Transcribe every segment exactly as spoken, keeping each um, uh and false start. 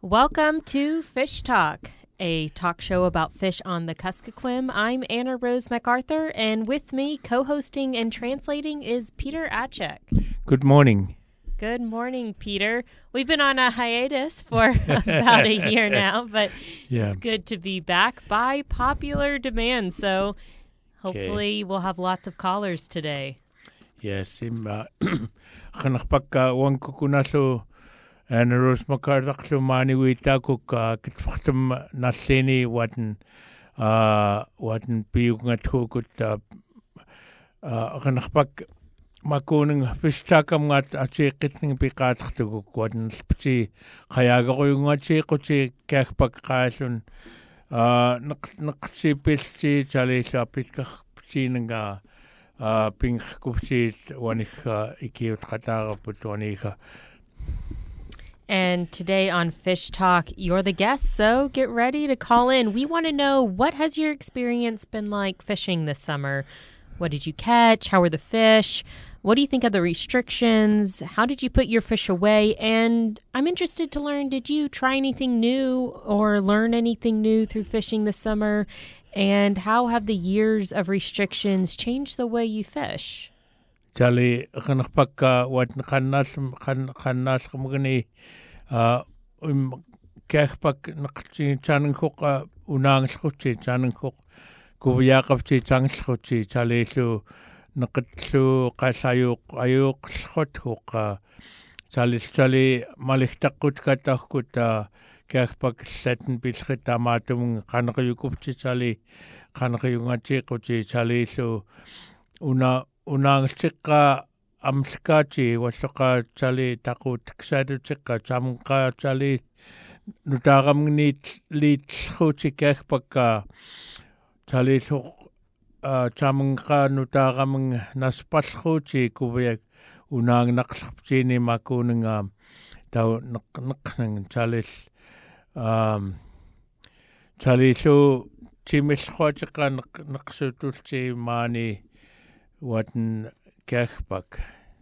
Welcome to Fish Talk, a talk show about fish on the Kuskokwim. I'm Anna Rose MacArthur, and with me, co-hosting and translating, is Peter Atchek. Good morning. Good morning, Peter. We've been on a hiatus for about a year now, but yeah. It's good to be back by popular demand, so hopefully okay. We'll have lots of callers today. Yes, I'm kanakpaka wan kukunaso Anna Rose MacArthur mani wita kuk kitfaktum naseni watan uh watan piyuk ngatukut uh kanakpak makuning fish takam ngat achi kitning pikatkhtuk watan spchi khayagagoy ngachi quchi kakpak qasun uh nak naqsi pilchi chali sapit khpchinga uh ping kufchi wanikh ikiut khatara putwanikha. And today on Fish Talk, you're the guest, so get ready to call in. We want to know, what has your experience been like fishing this summer? What did you catch? How were the fish? What do you think of the restrictions? How did you put your fish away? And I'm interested to learn, did you try anything new or learn anything new through fishing this summer? And how have the years of restrictions changed the way you fish? Jali khanakpaka wat khannas khan khannas kumgani uh um kakpak nakchi chanang khok unang skhuchi chanang khok kubyaqapchi changskhuchi chalisu nakatlu qasayuq ayuq skhot khok chalis chali malihtaqut katahkuta kakpak setten biskhita matum khanqyukupchi chali khanqyungachi quchi chalisu una unang chika amskachi wasaka chali takut ksadu chika chamka chali nutagam nit lit shuchi kakpaka chali so chamka nutagam naspas shuchi kubyak unang naqsapchini makuninga taw naqnaqnang chalis um chali so chimis khochika naqsutulchi mani Watan Kechbak.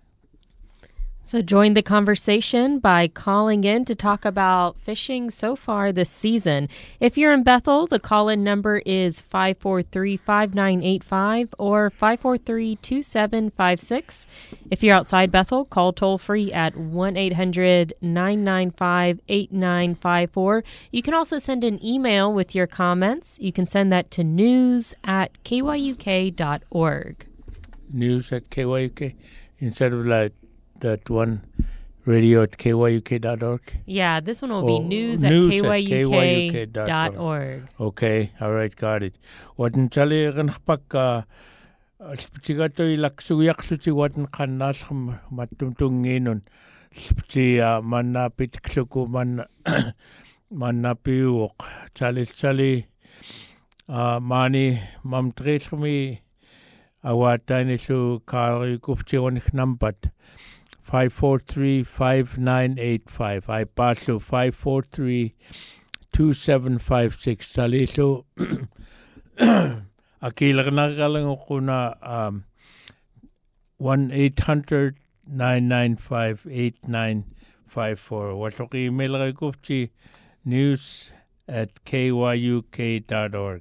So join the conversation by calling in to talk about fishing so far this season. If you're in Bethel, the call-in number is five four three, five nine eight five or five four three, two seven five six. If you're outside Bethel, call toll-free at one eight hundred, nine nine five, eight nine five four. You can also send an email with your comments. You can send that to news at k y u k dot org. News at K Y U K instead of like that one radio at K Y U K dot org? Yeah, this one will oh, be news, news at K Y U K dot org. Okay, all right, got it. Watan chali ganhpak spchigato ilaksuyaksuchi watan khannas matumtunginon spchi manapit ksuku man manapiuk chali chali mani mamtresmi Awatani su kari kufchiwanik numbered five four three, five nine eight five. I pass to five four three, two seven five six. Salisu akilagnalang ukuna um one eight hundred, nine nine five, eight nine five four. Wasoki email kufchi news at K Y U K dot org.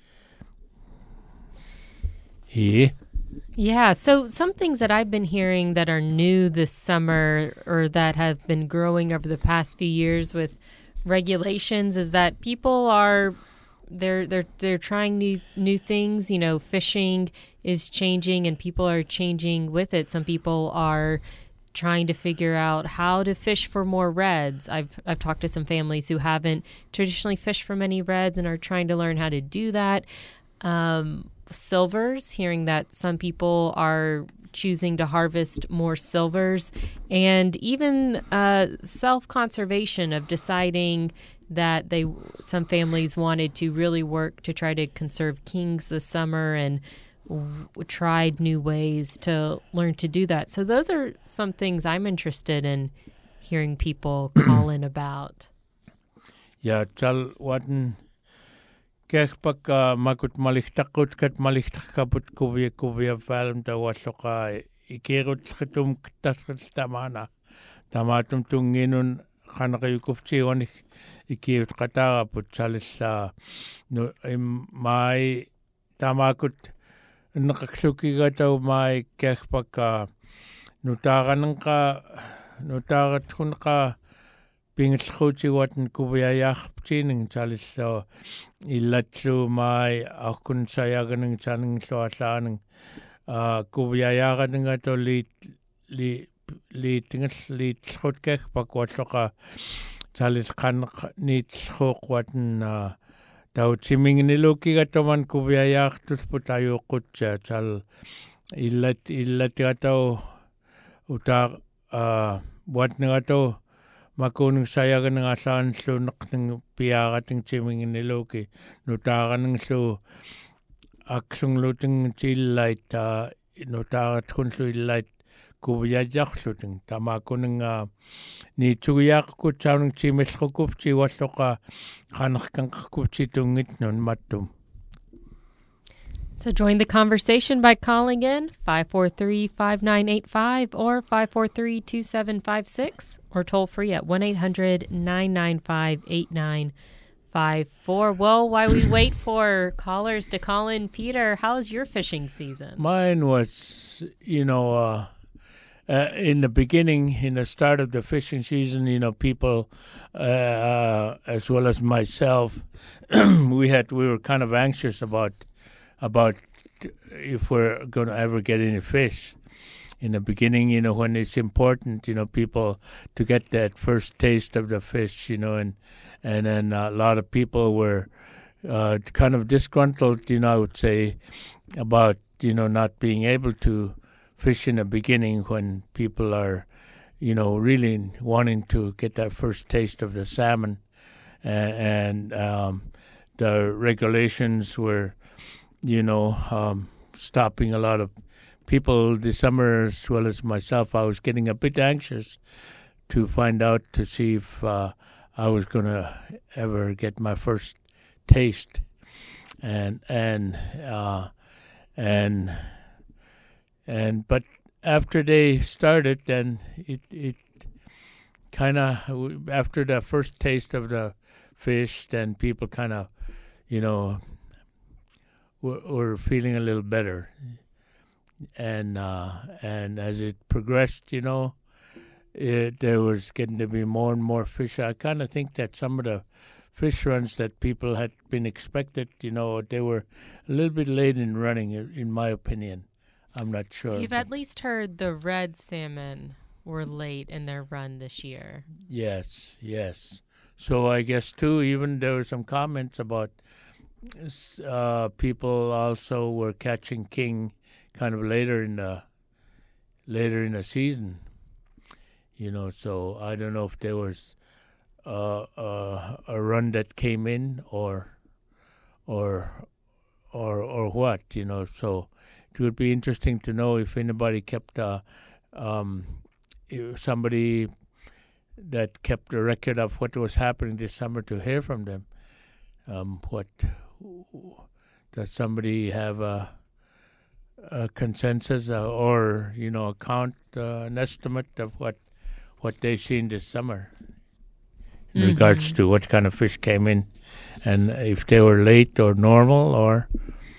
Yeah. Yeah, so some things that I've been hearing that are new this summer or that have been growing over the past few years with regulations is that people are they're they're they're trying new new things. You know, fishing is changing and people are changing with it. Some people are trying to figure out how to fish for more reds. I've I've talked to some families who haven't traditionally fished for many reds and are trying to learn how to do that. Um Silvers, hearing that some people are choosing to harvest more silvers, and even uh, self-conservation of deciding that they some families wanted to really work to try to conserve kings this summer and w- tried new ways to learn to do that. So those are some things I'm interested in hearing people call in about. Yeah, tell what Kekpak makut malichtakut kat malichtakaput kuvia kuvia valum da wasoka ikirut skitum ktaskat tamana tamatum tunginun qanaqayukufchi onik ikiut qataraput salissa no im mai tamakut naqaksukigataw mai kekpaka nutaqanqa nutaqatkunqa pinglquchiwatan kuviayaqpchining salissa illatsu mai akkun sayaganing chaning soallaning kuviayaqaningato li li li tingal li tsutkek pakwatloqa salis qanq nitsuqwatan tau chimingnilukigato man kuviayaqtus putayuqutcha sal illat illatgato uta watngato makuning sayagan asan slu naqning piagating chimingniluki nutaqaning slu aksung luting chillait nutaqat kun slu illait kuviayaqluting tamakuning ni tsugiyaqkut sauning chimilqukupchi walloqa qanaqkanqakupchi tungit nun mattum. So join the conversation by calling in five four three, five nine eight five or five four three, two seven five six or toll free at one eight hundred, nine nine five, eight nine five four. Well, while we wait for callers to call in, Peter, how's your fishing season? Mine was, you know, uh, uh, in the beginning, in the start of the fishing season, you know, people, uh, uh, as well as myself, we had, we were kind of anxious about, about if we're going to ever get any fish. In the beginning, you know, when it's important, you know, people to get that first taste of the fish, you know, and and then a lot of people were uh, kind of disgruntled, you know, I would say, about, you know, not being able to fish in the beginning when people are, you know, really wanting to get that first taste of the salmon, and, and um, the regulations were, you know, um, stopping a lot of people this summer, as well as myself. I was getting a bit anxious to find out to see if uh, I was going to ever get my first taste, and and uh, and and but after they started, then it it kind of, after the first taste of the fish, then people kind of, you know, were, were feeling a little better. And uh, and as it progressed, you know, it, there was getting to be more and more fish. I kind of think that some of the fish runs that people had been expected, you know, they were a little bit late in running, in my opinion. I'm not sure. You've at least heard the red salmon were late in their run this year. Yes, yes. So I guess, too, even there were some comments about uh, people also were catching king kind of later in the later in the season, you know. So I don't know if there was uh, uh, a run that came in or or or or what, you know. So it would be interesting to know if anybody kept uh, um, if somebody that kept a record of what was happening this summer, to hear from them. Um, what does somebody have a a consensus uh, or, you know, a count, uh, an estimate of what what they've seen this summer in mm-hmm. regards to what kind of fish came in, and if they were late or normal or...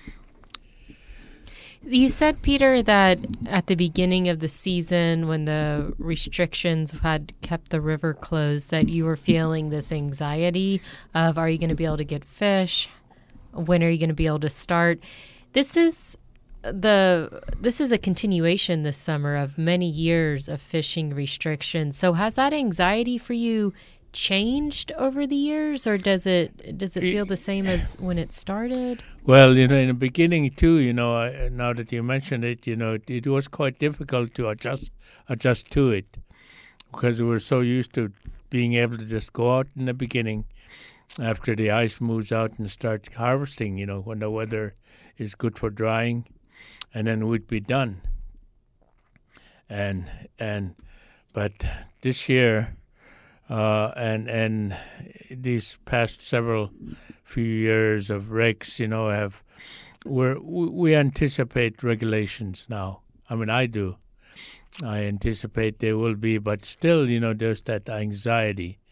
You said, Peter, that at the beginning of the season, when the restrictions had kept the river closed, that you were feeling this anxiety of, are you going to be able to get fish? When are you going to be able to start? This is the this is a continuation this summer of many years of fishing restrictions. So has that anxiety for you changed over the years, or does it does it feel the same as when it started? Well, you know, in the beginning too, you know, I, now that you mentioned it, you know, it, it was quite difficult to adjust adjust to it, because we were so used to being able to just go out in the beginning after the ice moves out and start harvesting, you know, when the weather is good for drying, and then we'd be done. And and but this year, uh, and and these past several few years of regs, you know, have we're, we anticipate regulations now. I mean, I do. I anticipate there will be, but still, you know, there's that anxiety.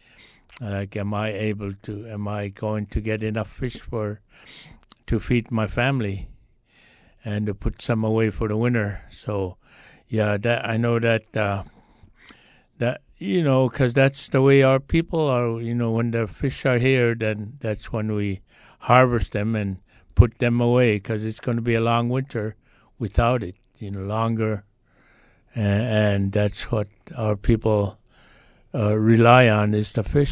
Like, am I able to? Am I going to get enough fish for to feed my family, and to put some away for the winter? So, yeah, that I know that uh, that you know, because that's the way our people are. You know, when the fish are here, then that's when we harvest them and put them away, because it's going to be a long winter without it. You know, longer, and, and that's what our people uh, rely on, is the fish.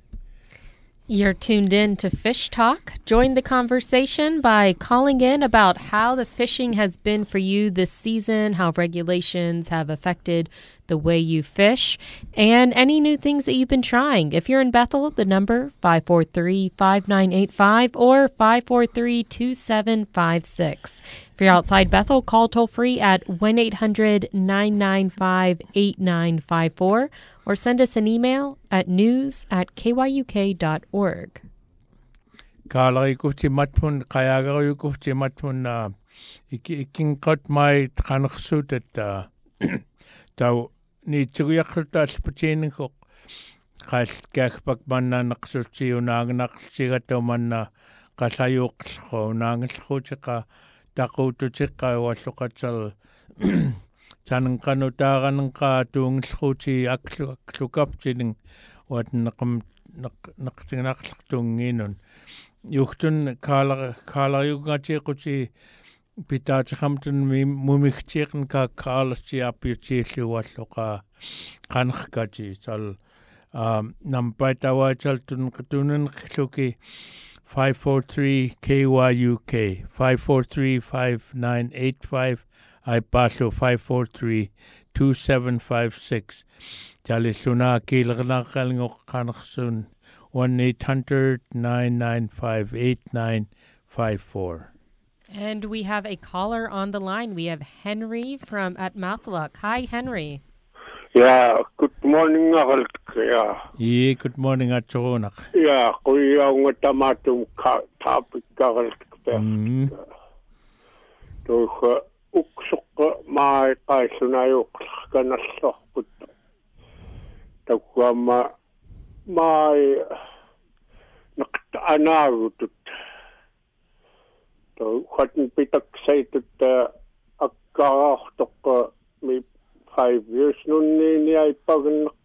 You're tuned in to Fish Talk. Join the conversation by calling in about how the fishing has been for you this season, how regulations have affected the way you fish, and any new things that you've been trying. If you're in Bethel, the number five four three, five nine eight five or five four three, two seven five six. If you're outside Bethel, call toll-free at one eight hundred, nine nine five, eight nine five four or send us an email at news at k y u k dot org. Kaalari kuhti matmun kayagari kuhti matmun uh, ikin kot mai tkanaksuut et uh, tau ni tsugyaksulta alpatinin ko kal kakpak manna naqsurti unagnaqsigato manna kasayuqlho unagnalhutika taqututika walluqatsal tananqanutaaranqa tuunglhuti aklu aklukaptinin wat naqam naqtinaqlaqtunginun yuhtun kala kalayugatiquti pitaachahamtun mumigtiqn ka kaalasi apiutiillu walluqa qanqkati sal um nampaitawachaltun qatunan qluki five four three K Y U K five four three, five nine eight five I paso five four three, two seven five six Talisuna kilaqnaqalngoq qanqsun one eight hundred, nine nine five, eight nine five four. And we have a caller on the line. We have Henry from at Matlock. Hi, Henry. Yeah, good morning, Ahal. Yeah. Yeah, good morning, Achonak. Yeah, kuya ang tamatum ka topic Ahal. Mm. To uksuk mai kai sunayo kanasok put. Takwama mai naktaanarutut. To khatin pitak saytut akkarahtok mi five years nun ni ay pag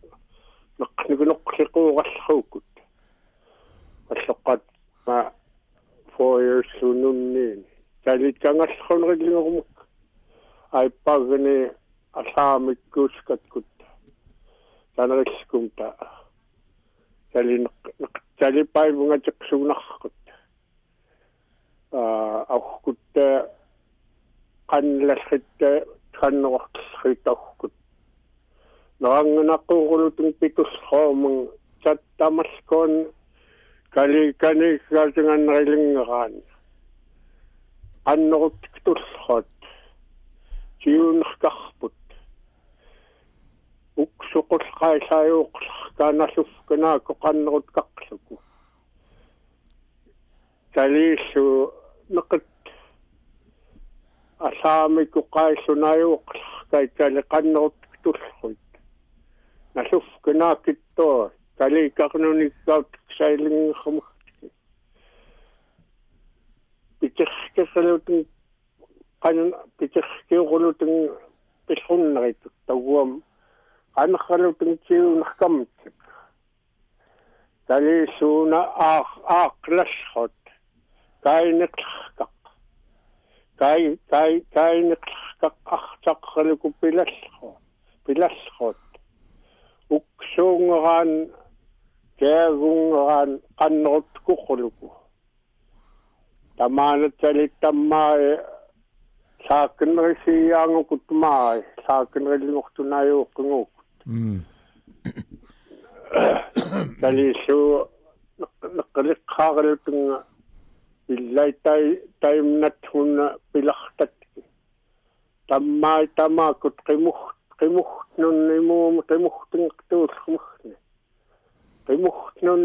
naknigunokliqurallukut. Asloqat ma four years nun ni. Talit kangaskhon ridlingumuk ay pag ni asamikkuskatkut. Tanriskumta. Tali tali pay mga tsiksunakkut. Ah, akkut kanlaskit kannoqsritaqkut. Narangnaqurulutun pitusqoomung chattamaskon kali kani kaltingan rilingaran. Annoqtullhot. Jiunqarput. Uksuqul qaisayuq kanasufkana koqannerut qaqsuku. Talisu naqat asaamiku qaissunayuq kai kaliqannerut tullhut. Nasufkana kitto kali qarnunikkaut sailingermuk. Pitcherkelutun kan pitcherkelutun pishunnerit tawam anqalutun chiunaqkamt. Talisuna aaq aaqlashhot kainiqlaqaq kai kai kainiqlaqaq aqtaqluku pilasho pilashot uksungan keagungan qannut kuqluku tamanat salittammae saakenrisiyaangukut maai saakenrilingortunayuuqqunguk Mm. Talisu naqliqqaarlutunga illai tai taimnat hunna pilartat tammai tamakut qimuht qimuhtnun imum qimuhtinqtuulluqni qimuhtnun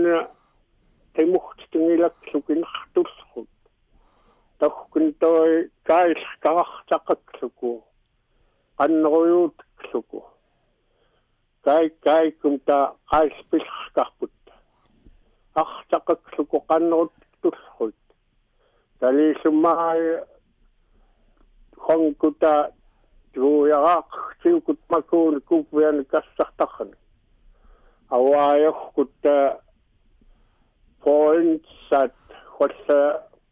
qimuhttingilaqlukinartullrut taqqintoi kailqarartaqaqluku qanneruyuutkluku kai kai kumta qaispilqarput артақақлуко қаннерутtullut талисуммаи хонгкута туягаақ сиукут макуун купвиан кассартаррани аваайоркутта поинтсат холла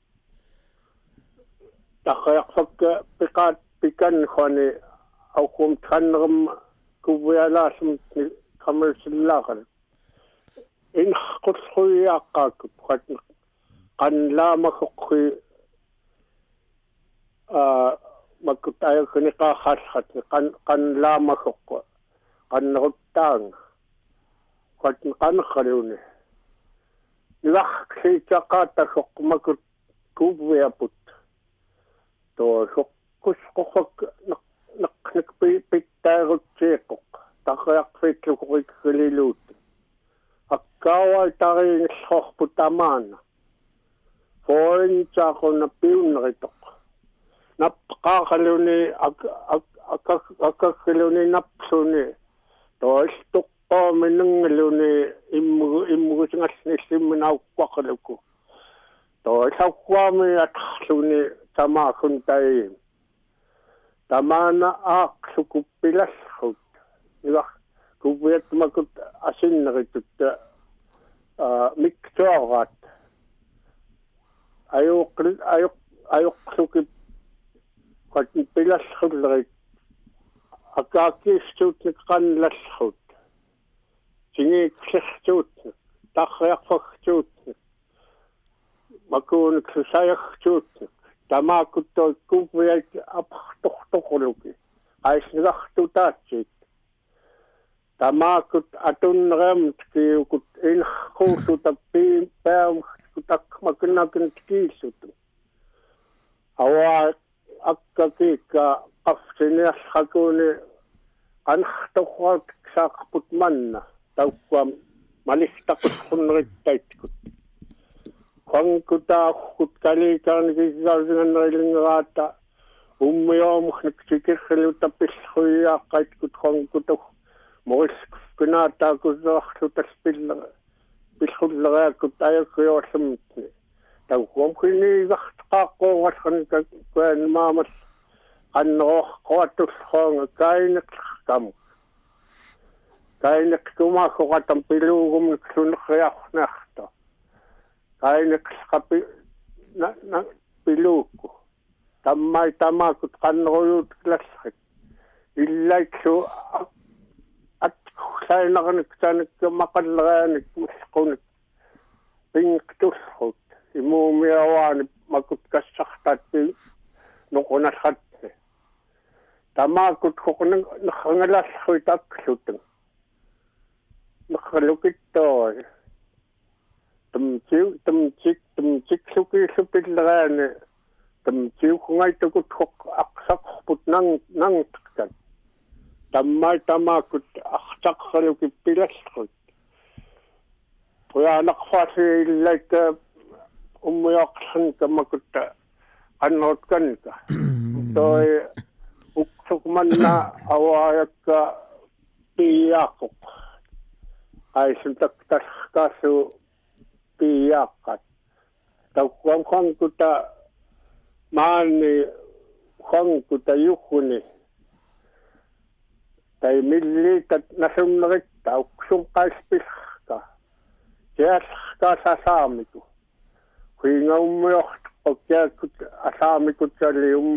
тахяқфакка пиқат пикан хони аукум траннерм купвиалаасум камерсиллаақал ин қуллуяаққаакуп қатн qanlaamakoqqi a makutayakuniqaarrat qan qanlaamakoqqi qanneruttaanga qatn qanqaluni nilarksiitaqaatasoq makut kuuviaput to soqqusqoq naqnik pittaarutsiiqoq taqyaqfiitluqurikkaliluut akkaawa tariingersorput amaana pointsaquna piunneritoq nappaqaqaluni ak ak akakkaluni napsuni toistuqqoominungaluni immugu immugusingallissimminauqqaqaluku toisaqquami atqarluni tamaakun tai tamana aaqsuku pilassut ila kuviatmakut asinneritutta a miktorat ayuq ayuq ayuqsuki qatn pilassullerit akaakkiistuutnik qanlassut singiikssertuutnik tarriarfagtuutnik makuunik susayartuutnik tamaakuttoik kuviat apartortorluki aisnigartutaatsit tamaakut atunneramut kiukut ilquusutappi päumkutakmakunakin kiisut awa akkakika qafsiniarrakuni anartorrat saaqput manna tauqqam malistaqusqunneritaitkut qanqutaarkut kaliikaarnikissaarsingannerilingeraata ummiormuknik sikirrilutapillruiaaqqaitkut qanqutuq moriskunaataakuserarlutaspilla pillullerakut ayakkuyorlumtni tauqomkhiniigartaqaqqoorallernika kuan maamas qanneroqqoatullroonga kaineqlarkam kaineqtumaaqoratam piluugumnik sunerriarnerta kaineqlqapi na na piluukku tammai tamaakut qanneruyuut klassrik illaiksu atqlainarnik tanik maqalleraanik musqunik pinqtullrut imuumiawaani makut kassartaatpi noqunallratni tamaakut qoqning nerrangalalluit aqlutun nerlukittooi tumtiu tumtik tumtik sukiillupilleraani tumtiuqungaitukut qoq aqsaqorput nang nangtqat tammai tamaakut artaqralukip pilassrut puyaanaqfaasi illaika ummiaqlhanka makutta qannerutkanka toi uqsuqmanna awaayakka piyaaqoq aisuntaktarkaasu piyaqqat tauqqam qankuta maani qankuta yuquni tai milliitat nasumneritta uqsunqaispillqa kiallqa sasaamiku huingaummiortoqkiakut asaamikut salium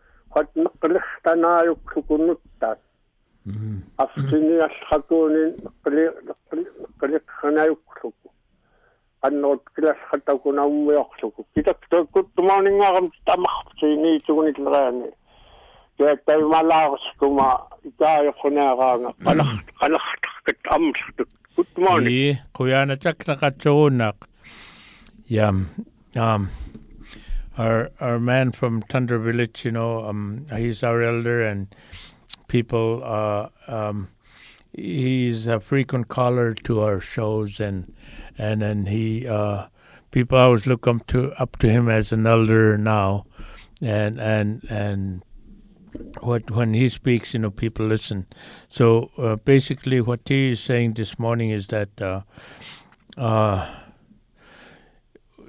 qatneqlertanaayuqsukunnuttat afsiniallrakuunin qli qliqsanayuqsuku annot kilasqatakunaummiorsuku kitaktakut morningaram tamarpsiiniitugunillereani kiattai malaaruskuma ikaayoqqunaaraanga qalart qalartarkat amsutut good morning i quyana chaknaqatsuunaq yam um our our man from Thunder Village, you know, um he's our elder and people uh um he's a frequent caller to our shows and and then he uh people always look up to up to him as an elder now and and and what when he speaks, you know, people listen. So uh, basically what he is saying this morning is that uh uh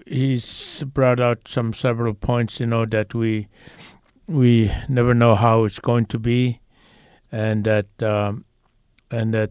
he's brought out some several points, you know, that we we never know how it's going to be, and that um, and that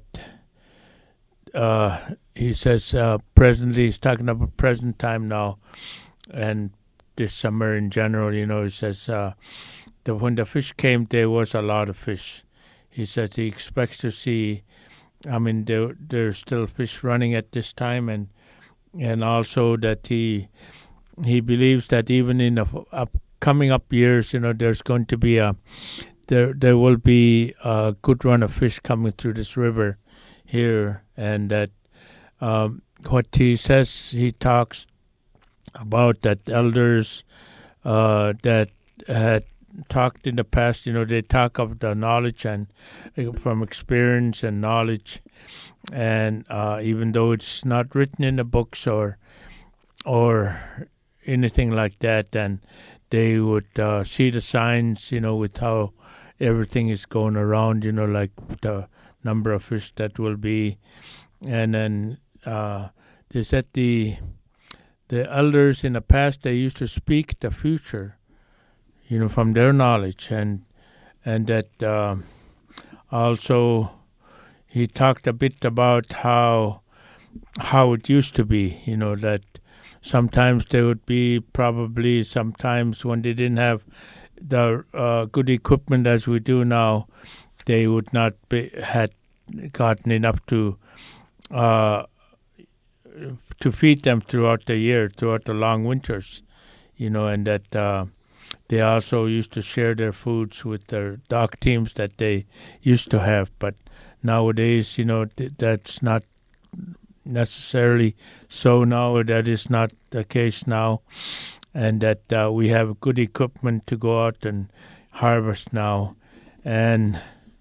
uh, he says uh, presently he's talking about present time now, and this summer in general, you know, he says uh, that when the fish came, there was a lot of fish. He says he expects to see. I mean, there there's still fish running at this time, and and also that he he believes that even in the up, coming up years, you know, there's going to be a there there will be a good run of fish coming through this river here, and that um, what he says, he talks about that elders uh, that had talked in the past, you know, they talk of the knowledge and uh, from experience and knowledge, and uh, even though it's not written in the books or or anything like that, and they would uh, see the signs, you know, with how everything is going around, you know, like the number of fish that will be, and then uh, they said the the elders in the past, they used to speak the future, you know, from their knowledge, and and that uh, also he talked a bit about how how it used to be, you know, that sometimes there would be probably sometimes when they didn't have the uh, good equipment as we do now, they would not be had gotten enough to uh, to feed them throughout the year, throughout the long winters, you know, and that uh, they also used to share their foods with their dog teams that they used to have. But nowadays, you know, th- that's not necessarily so now. That is not the case now, and that uh, we have good equipment to go out and harvest now. And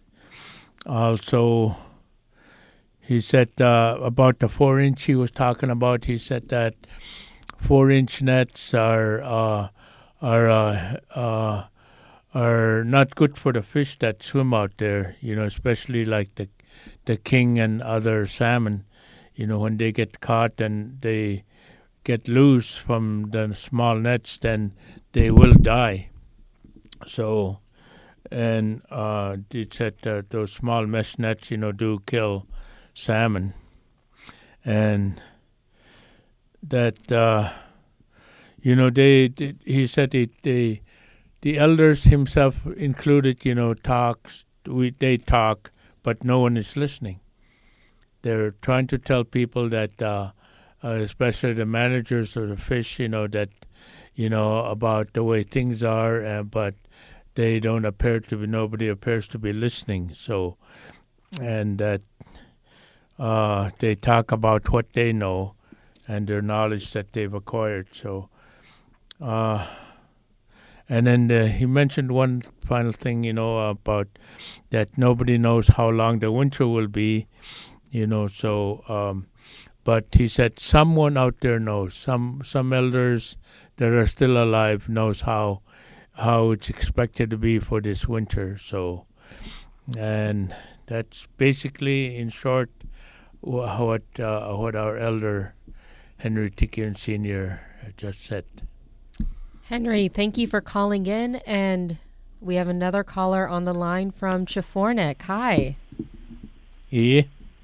also, he said uh, about the four inch he was talking about. He said that four inch nets are uh, are uh, uh, are not good for the fish that swim out there. You know, especially like the the king and other salmon. You know, when they get caught and they get loose from the small nets, then they will die. So, and uh, it said uh, those small mesh nets, you know, do kill salmon, and that uh, you know they, they he said it they the elders himself included, you know, talks we they talk, but no one is listening. They're trying to tell people that uh, uh, especially the managers of the fish, you know, that you know about the way things are, uh, but they don't appear to be nobody appears to be listening. So, and that Uh, they talk about what they know and their knowledge that they've acquired. So, uh, and then uh, he mentioned one final thing, you know, about that nobody knows how long the winter will be, you know. So, um, but he said someone out there knows. Some some elders that are still alive knows how how it's expected to be for this winter. So, and that's basically, in short, what uh, what our elder Henry Tikian Senior just said. Henry, thank you for calling in, and we have another caller on the line from Chafornik. Hi. Yeah.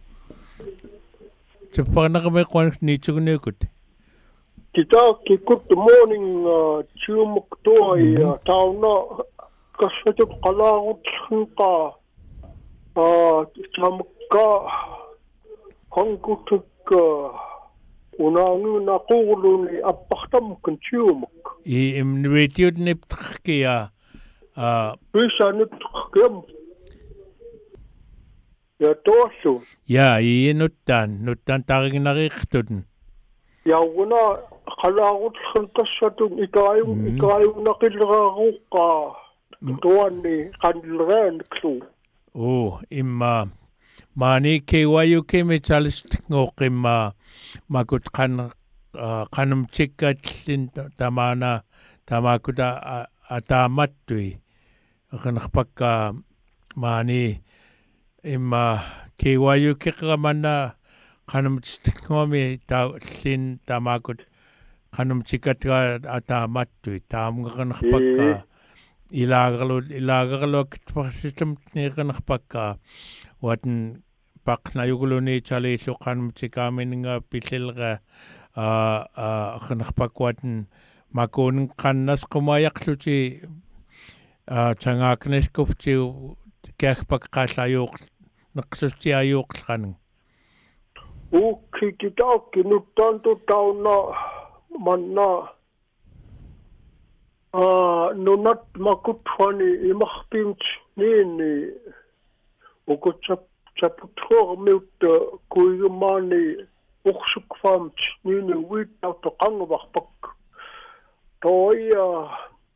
Chafornik kami kung nito kunukut. Kita kikut morning chumuk toy tauna kasatut kalagut ka ah chamka hangkutuk unangu na kuluni apaktam kunchumuk. I imnwetiud niptkia ah Bisa niptkiem ya tosu. ya i nuttan nuttan taring nariktuden. Ya una kalagut kasatut ikayung ikayung nakilraruka tuani kanilran klu. Oh, imma mani ke wayu ke metalist ngokima makut kan kanum chikatlin tamana tamakuta atamatui akan kapag mani imma ke wayu ke kamana kanum chikngomi ta sin tamakut kanum chikatra atamattu taamgaganakpakka ilaagalu ilaagalu kitpasitam niganakpakka watan paknayuguluni chalisu kanum chikaminga pisilga a a ganakpakwatan makunin kannas kumayakluchi a changakneskufchi kehpakqalayuq naqsusti ayuqlqan ukikitaakki nyt tantu tauna manna ah nunat makutfani imahpimch nini ukutchap chaputro miut kuigmani uksukfamch nini wita to qangwaqpak toya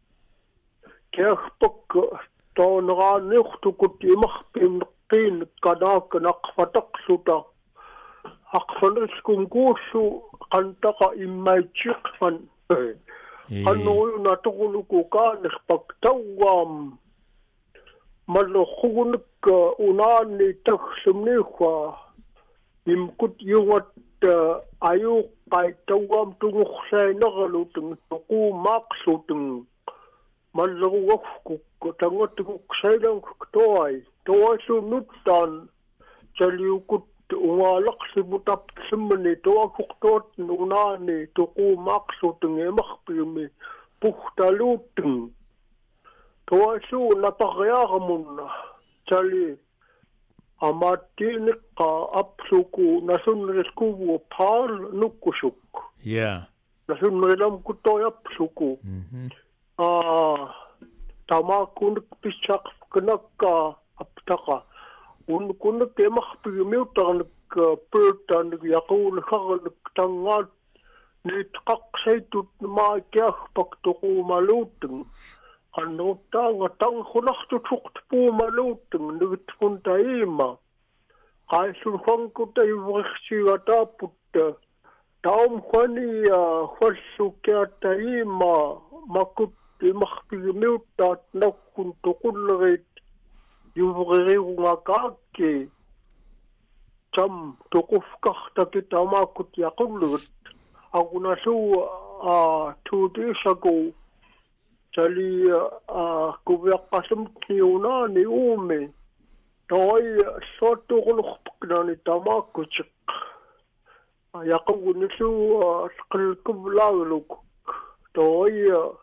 kehpak toonraaniqtukut imahpim qin kanak naqfataqsuta aqfanriskum kuussu qantaqa immaitchiqfan qannuuyuna tuquluku kaanirpak tawwaam malluqugunik unaani tagsumniiqwa imkut yungat ayuqqai tawwaam tunguqsainaqalutun tuquumaaqlutun malluguqkuk tangatukuk sailankuk toai toaisu nuttaan chaliukut ungalaqsibutap simmani toakuqtoot nunaani tuquumaaqlutun emarpimi puhtalutun toaisu napaqyaaqamunna chali amaattiiniqqa apsuku nasunneriskuvu paal nukkusuk yeah nasunnelam kutoyapsuku mhm ah tamakunik pisaq knakka aptaqa un kun kemaqpigimiutarnik pultanik yaqul kharnik tangaat nitqaqsaitut maakiarpak tuqumalutun qannuttaanga tanghunartutuq puumalutun nigitfuntaima qaisun fankuta ivrixsigataapputta taum khania khossukiataima makut imarpigimiuttaat nakkun tuqullerit yuvriruungakaakki tam tuqufqartaki tamaakut yaqullerit agunasu a tuutisaku chali a kuviaqqasumtniunaani uumi toi sottuqulurpaknani tamaakkutik yaqugunisu qilkuvlaagluk toi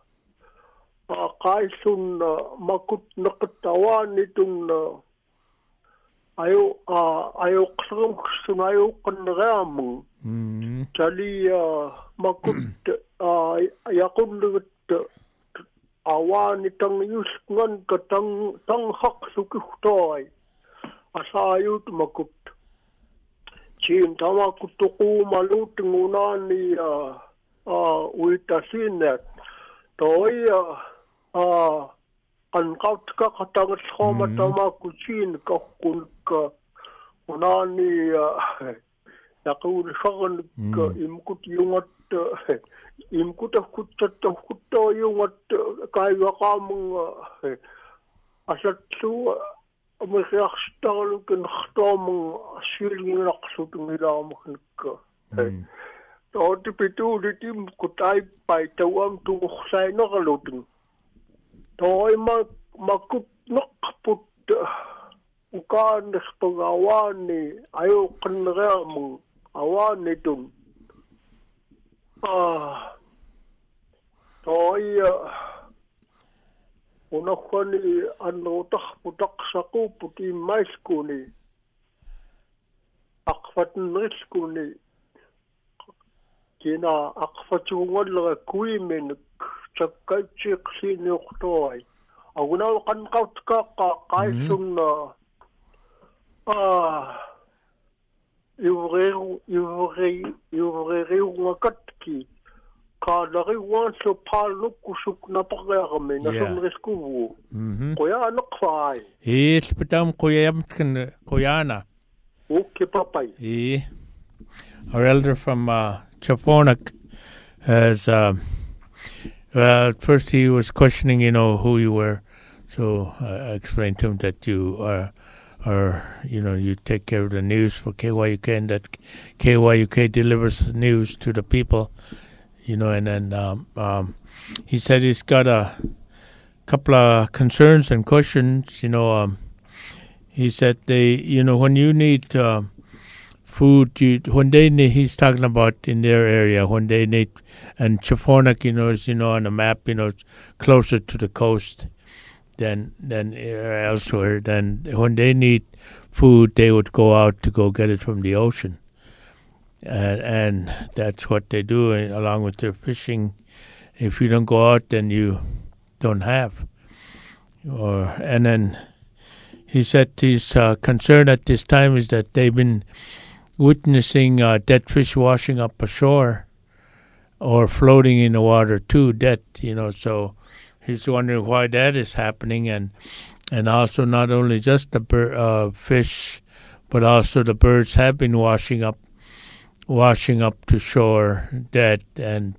qaisun makut neqtawaanitun ayu ayu qsrum ayu qannereamun chali makut yaqullut awaani tangyusngan ka tang tanghaqsukihtoai asaayut makut chin tamakut tuquumalutungunaani a uitasinet toya a qanqautka qatangalxooma tamakuchin kaqqulka unaani yaqul shagnik imkut yungat imkut akuttat akutto yungat kaayaqaamun asatsu amiriaqstarlukin xtoomun siilnginaqsutungilaamuknikka tooti pituulitim kutaipai tawam tuuqsainaqalutun toima makut neqqput ukaannerpagawaani ayuqannereamun awaanitun ah toia unakhani annutarputaqsaquuput immailkuni aqfatnriskuni kina aqfatuungallera kuimenik chakkaitchiqsiiniuqtoai agunau qanqautkaqqa qaisunna ah ivreru ivre ivreriungakatki qaadariuaanlu paalnukkusuk napaqearami nasunriskuvu quyaanaqfaai iilpitam quyayamtkan quyana ukki papai e our elder from uh, Chaponak has uh, well, at first he was questioning, you know, who you were. So uh, I explained to him that you are, are, you know, you take care of the news for K Y U K and that K Y U K delivers news to the people. you know, and then um, um, he said he's got a couple of concerns and questions. You know, um, he said they, you know, when you need uh, food, you, when they need, he's talking about in their area, when they need, and Chefornak, you know, is, you know, on the map, you know, it's closer to the coast than than elsewhere. Then when they need food, they would go out to go get it from the ocean, and and that's what they do along with their fishing. If you don't go out, then you don't have. Or and then he said his uh, concern at this time is that they've been witnessing uh, dead fish washing up ashore or floating in the water too, dead. You know, so. He's wondering why that is happening, and and also not only just the bir- uh, fish, but also the birds have been washing up, washing up to shore dead and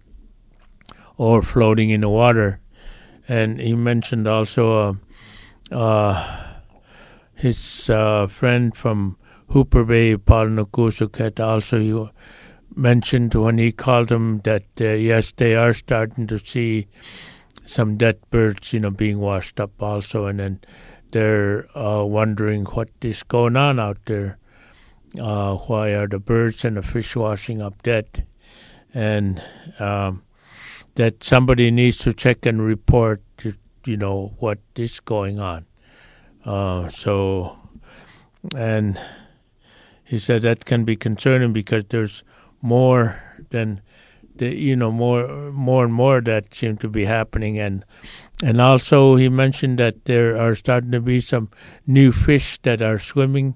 or floating in the water. And he mentioned also uh, uh, his uh, friend from Hooper Bay, Paul Nukusuk, had also he mentioned when he called him that uh, yes, they are starting to see some dead birds, you know, being washed up also, and then they're uh, wondering what is going on out there. Uh, why are the birds and the fish washing up dead? And um, that somebody needs to check and report, to, you know, what is going on. Uh, so, and he said that can be concerning because there's more than The, you know, more, more and more that seem to be happening, and and also he mentioned that there are starting to be some new fish that are swimming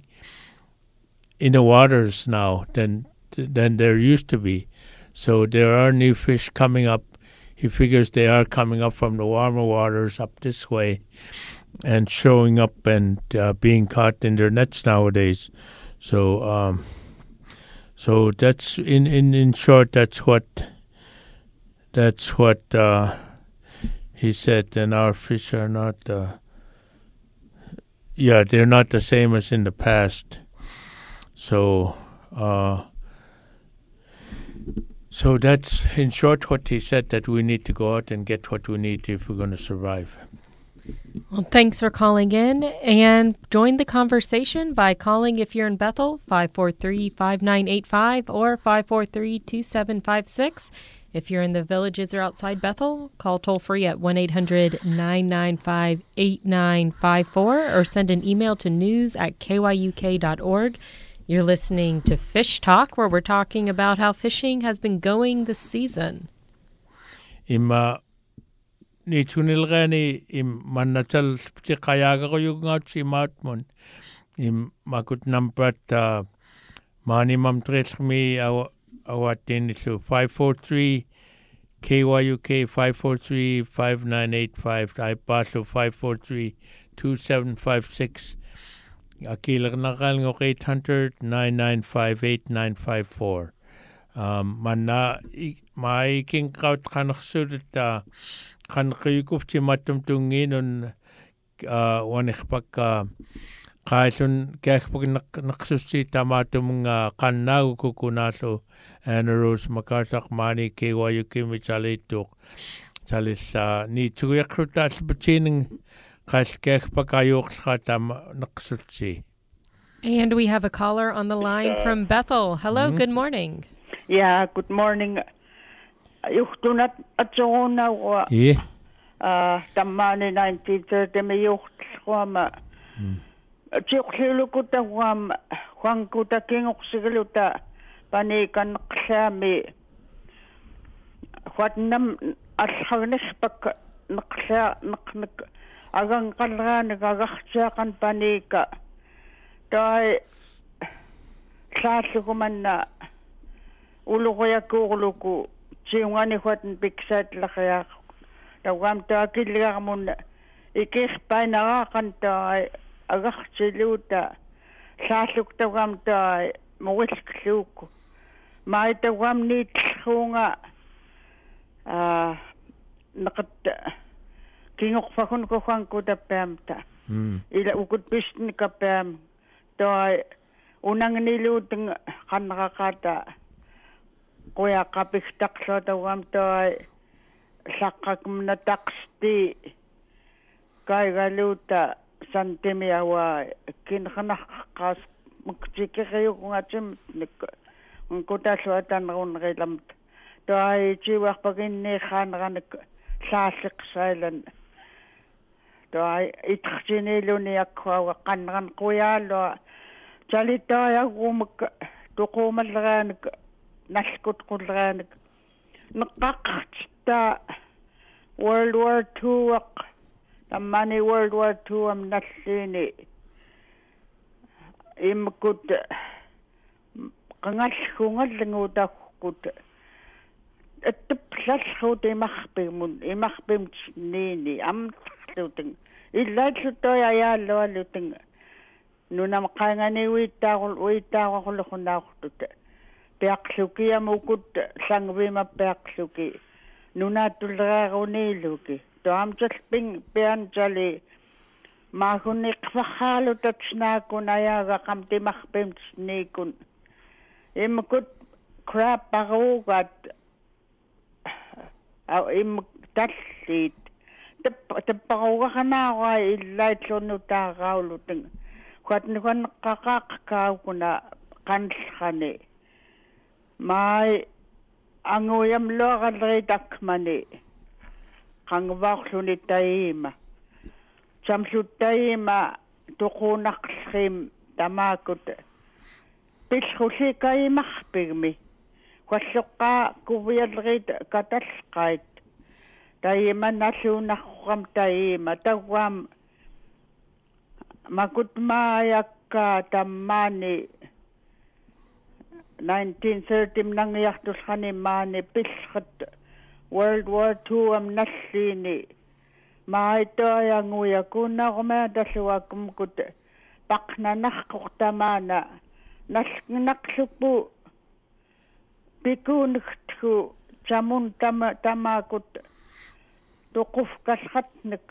in the waters now than than there used to be. So there are new fish coming up. He figures they are coming up from the warmer waters up this way, and showing up and uh, being caught in their nets nowadays. So. Um, So that's in, in, in short. That's what that's what uh, he said. And our fish are not. Uh, yeah, they're not the same as in the past. So, uh, so that's in short what he said. That we need to go out and get what we need if we're going to survive. Well, thanks for calling in, and join the conversation by calling if you're in Bethel, five four three, five nine eight five or five four three, two seven five six. If you're in the villages or outside Bethel, call toll-free at one eight hundred, nine nine five, eight nine five four or send an email to news at k y u k dot org. You're listening to Fish Talk, where we're talking about how fishing has been going this season. Ima ni tunilgani im manatal pti kayaga ko yung out si matmon im makut nampat uh, mani mam tres mi aw awatin so five four three K Y U K five four three, five nine eight five I paso five four three, two seven five six akilag nakal ng eight hundred, nine nine five, eight nine five four um manna maiking kaut kanaksudat uh, kan kayukuf ti matumtungin on uh, wanikpak uh, kaisun kakpag naksusi tamatum nga kannaw kukunaso anaros makasak mani K Y U K michalituk salis uh, ni tuyaksutas butining kas kakpag kayuk sa tam naksusi. And we have a caller on the line from Bethel. Hello, mm-hmm. Good morning. Yeah, good morning. Juhtunat atsona wa ah tamani nineteen thirty me juhtsuama tsikhilukuta wam huankuta kingoksiluta panikan ksami huatnam alhagnispak naqsa naqnak agang qalgan gagakhsaqan panika tai saasukumanna uluqyakuuluku siungani huatan piksat lakaya tawam ta kilgamun ikis painaqan ta agakhsiluta saasuk tawam ta muwiskluku mai tawam ni tsunga ah naqat kingokfakun ko khangku ta pamta ila ukut pisni ka pam ta unang niluteng kanakata kuya kapiktakso tawam toy sakak mnataksti kay galuta santimiawa kinakanakas magchikikayo kung atim ang kutaswatan ron rilamt toy chiwak pagin ni khanranik sasik sailan toy itxinilo ni akwa kanran kuya lo chalita ya gumak tukumalranik naskut kulranik nakakta World War Two wak tamani World War Two am nasini imkut kangal kungal lenguda kut etplas khut imakhbimun imakhbim nini am luting illa chuto ya lo luting nuna makangani wita wita ko khuna khut peaksuki amukut sangwima peaksuki nuna tulraguni luki to am ping pean jali mahuni khalo tatsna kunaya ga kamti makhbim snikun imkut crap bagugat au im tatlit tep tepawa kana wa illait lonu ta gauluting kwat ni kan kakak ka kuna kan khane mai angoyam lo gadre takmane kangwakhuni taima chamsu taima tukunak khim tamakut pilkhusi kay makhpigmi kwasukka kuwiyadrit katalqait taima nasuna kham taima tawam makutma yakka tamani nineteen thirty nang yaktus khani mani pilkhat World War Two am nasini maito yanguya kuna goma daswa kumkut pakna nakhtamana nasnaksupu pikun khtu chamun tama tamakut tukuf kashatnik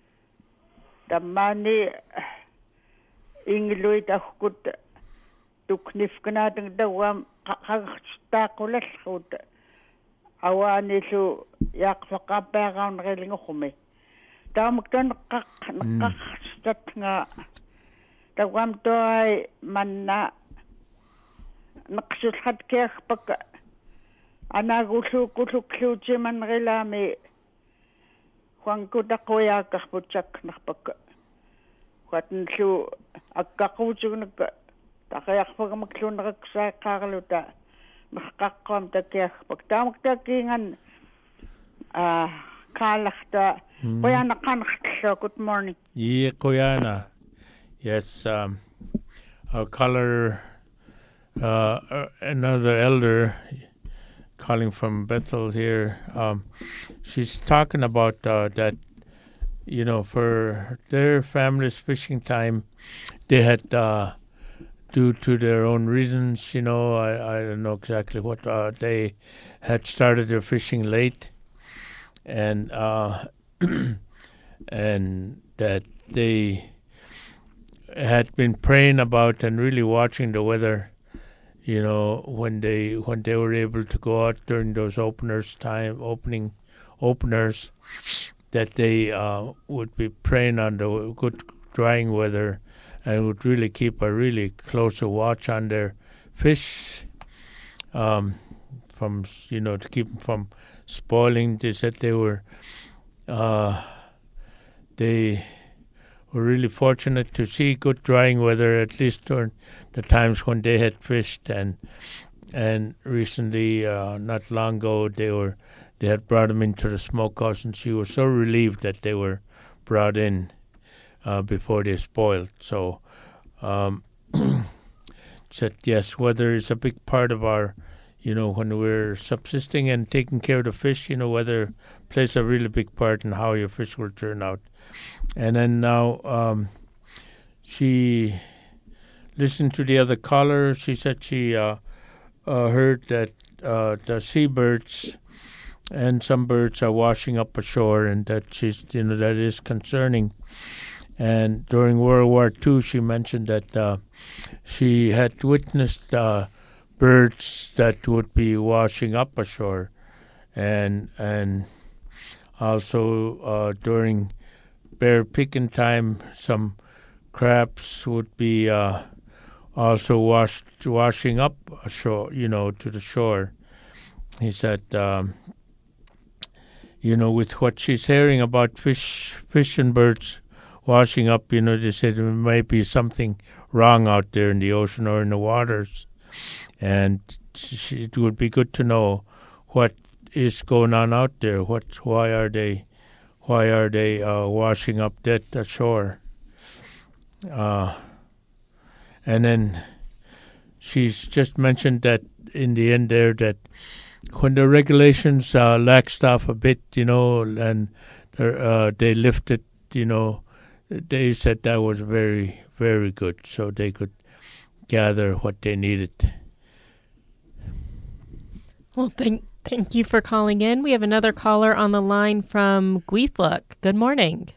tamani ingluit akut tuknif kanatang dawam kakstakulas khut awani su yakfaqapagan relingukhme tamkan qaq qaq nga tawam toy manna naqsul khat kekh pak anagulu kulukluchi man relame Juan kutakoya kahputsak nakpak kwatn su akkaquchugnak takayak pag magsunrak sa kakaluta makakam takiyak pagtamak takingan ah kalakta kuyana kanakta. Good morning. Yeah, kuyana. Yes, um, our caller, uh, another elder calling from Bethel here. Um, she's talking about uh, that, you know, for their family's fishing time, they had, uh, due to their own reasons, you know, I, I don't know exactly what, uh, they had started their fishing late, and uh, and that they had been praying about and really watching the weather, you know, when they when they were able to go out during those openers time opening openers, that they uh, would be praying on the good drying weather and would really keep a really closer watch on their fish, um, from you know to keep them from spoiling. They said they were uh, they were really fortunate to see good drying weather, at least during the times when they had fished, and and recently, uh, not long ago, they were they had brought them into the smokehouse, and she was so relieved that they were brought in uh, before they spoiled. So, um, said yes, weather is a big part of our, you know, when we're subsisting and taking care of the fish. You know, weather plays a really big part in how your fish will turn out. And then now, um, she listened to the other caller. She said she uh, uh, heard that uh, the seabirds and some birds are washing up ashore, and that she's, you know, that is concerning. And during World War Two, she mentioned that uh, she had witnessed uh, birds that would be washing up ashore, and and also uh, during bear picking time, some crabs would be uh, also washed washing up ashore, you know, to the shore. He said, um, you know, with what she's hearing about fish, fish and birds washing up, you know, they said there might be something wrong out there in the ocean or in the waters, and it would be good to know what is going on out there. What, why are they, why are they uh, washing up dead ashore? Uh, and then she's just mentioned that in the end there that when the regulations uh, laxed off a bit, you know, and uh, they lifted, you know, they said that was very, very good, so they could gather what they needed. Well, thank thank you for calling in. We have another caller on the line from Gweithluck. Good morning.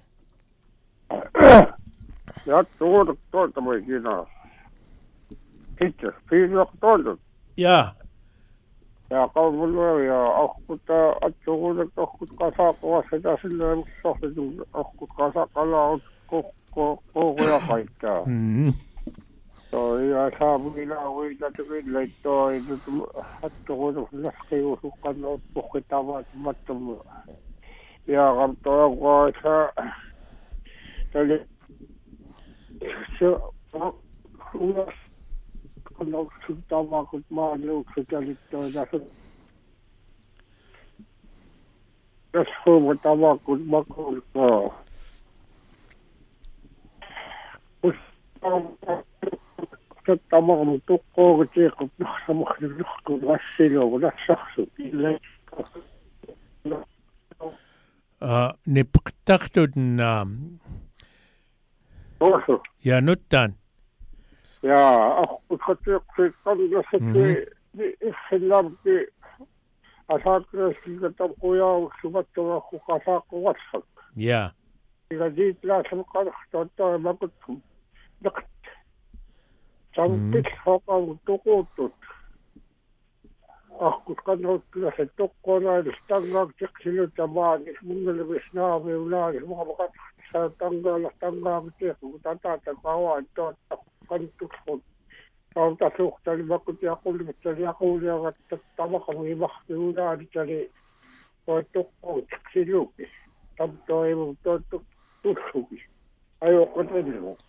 Yeah. Ja kaumulla ja ahkuta atsuulle tohkut kasakua sitä silleen sohtetun ahkut kasakalla on kokko kokoja kaikkea. Mm. Toi ja saapumina uita tykin leittoi nyt atsuulle laskeu sukkan oot puhkitavat mattum. Ja kantoja kuoissa tälle se ulas kun on suhtava kun maanluukset ja nyt toi tässä tässä huomattava kun makuulkaa. Tämä on tukkoa kun tiekut nahsamahti nahkun vassilo kun tässä sahsuille. Nipqtahtun Osu. ja nuttan. Ja ahkutkatykset kannasettiin ihsillampi asakresilta tapujauksimattava kuka saakko vatsat. Ja. Ja siitä lähtee kadahtaa toimakuttum. Nakt. Sampit hokavut tukutut. Ahkut kannattaa se tukkoon aina stangaakseksi nyt ja maanis. Mun oli vis naaviin naanis. Mä katsoin, että tangaalla tangaalla tiekku, kun tätä kauan tuotta. Kantuksen tauta suhteli makut ja kulmitteli ja kuulivat, että tavakamu mahti uudaaditeli toi tukkoutseksi luki. Tamto ei mun toi tussuki. Ajokko tennu.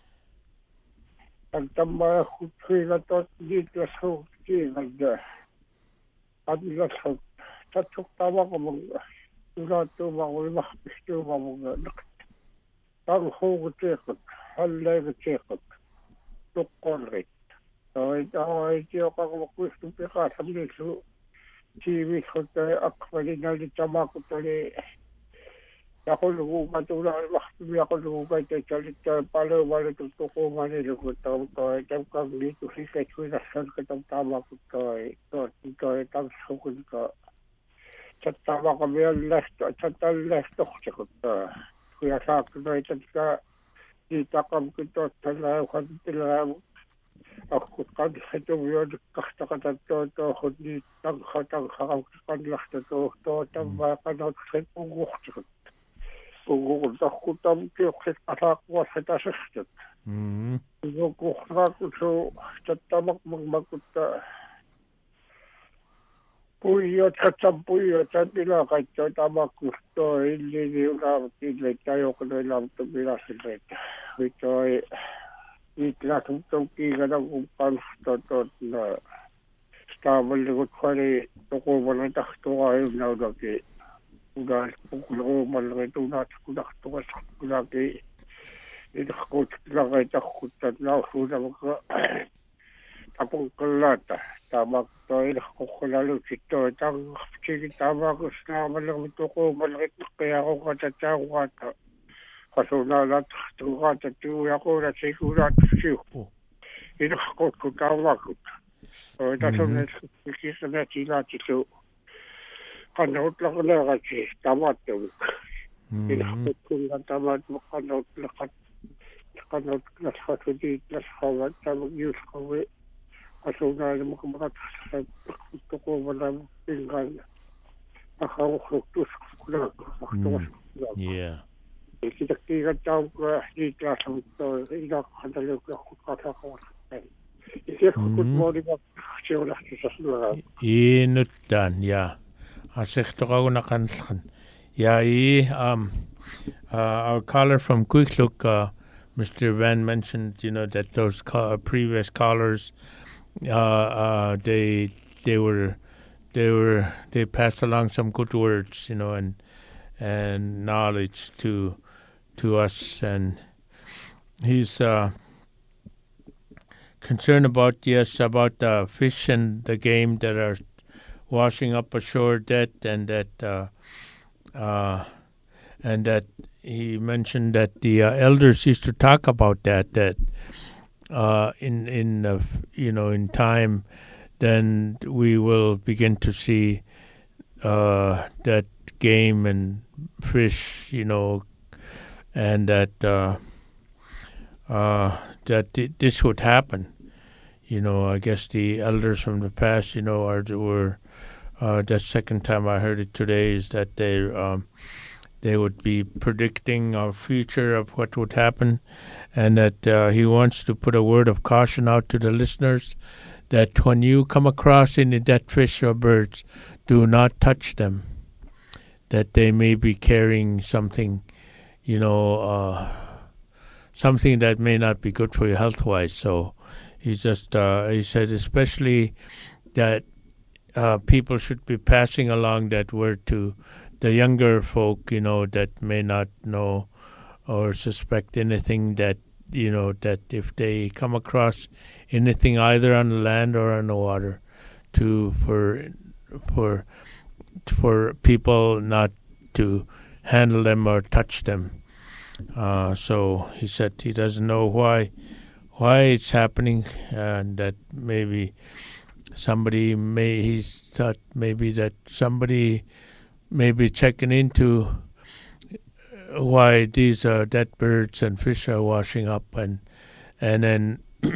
Tämä johkut siinä totta niitä suhti siinä. Adilas suhti. Tatsuk tavakamu uudaattuma oli mahtistuuma mun nakt. Tang huukut tiekut. Halleivät tiekut. Tukkorit. Toi toi joka kun kuistun pikassa missä tiivis kun toi akvalin oli sama kun oli ja kun kuuka tulee vahtimia kun kuuka että oli toi paljon valittu tukumaan niin kun toi toi temkan liittu sitten kuinka sanketon tama kun toi toi toi tanssukun toi saattaa vaikka vielä lähtö saattaa lähtöksi kun toi kuinka saakka noita niitä kamkin totta läuhantilaa akkut kanssatun joiden kahta katsottua tuohon niitä tankha tankha kanlahta tuohon tämän kannatsen punkuhtikut. Punkukun tohkun tamkiokset kasakuassa tasastot. Mm. Joku rakun suu tätä makmakutta puijot, katsan puijot, minä kaikkea tamakustoo illi raavattiin leikkaa joku noin laavuttu minäsin leikkaa. Toi Itla tuntun kiikana kun panstaa tuotna staavalle kun pari tokovalle tahtoa ynnaudakin. Kudas pukulomalle tunat kun tahtoa sakkunakin. Niitä kutkilla tahkuttaa lausuuda vaikka tapunkalaata. Tämä toi kokolla lyksi toi tangapsikin tämä kun staavalle kun tokovalle tukea koko tätä huolta. Kasunalla tuhatta tuja kuulat sikulat siuhu. Ina kokku tawakut. Oi tässä on kissa ne tilati su. Kannut lakalakasi tavattu. Ina kokku tavat kannut lakat. Kannut lakat dit laskavat tavat juskovi. asuna mo kumakat sa tuko wala tinggal nakaukruktus kulag maktuwas kulag Yeah. ikitaktigan tao ko di klasang to ina kandalo ko kata ko isi good morning siya wala sa sula Inutdan, yeah. Asechtoka na kansan. Yeah, he, um, uh, our caller from Quicklook, uh, Mister Van mentioned, you know, that those ca- previous callers, uh, uh, they, they were, they were, they passed along some good words, you know, and, and knowledge to, to us, and he's, uh, concerned about, yes, about the fish and the game that are washing up ashore dead, and that, uh, uh, and that he mentioned that the uh, elders used to talk about that, that uh, in in uh, you know in time, then we will begin to see uh, that game and fish, you know, and that uh, uh, that th- this would happen. You know, I guess the elders from the past, you know, are were uh, the second time I heard it today is that they um, they would be predicting a future of what would happen, and that uh, he wants to put a word of caution out to the listeners that when you come across any dead fish or birds, do not touch them. That they may be carrying something, you know, uh, something that may not be good for you health-wise. So he just uh, he said especially that uh, people should be passing along that word to the younger folk, you know, that may not know or suspect anything, that, you know, that if they come across anything either on the land or on the water, to for for for people not to handle them or touch them. Uh, so he said he doesn't know why why it's happening, and that maybe somebody may he thought maybe that somebody may be checking into why these uh, dead birds and fish are washing up, and and then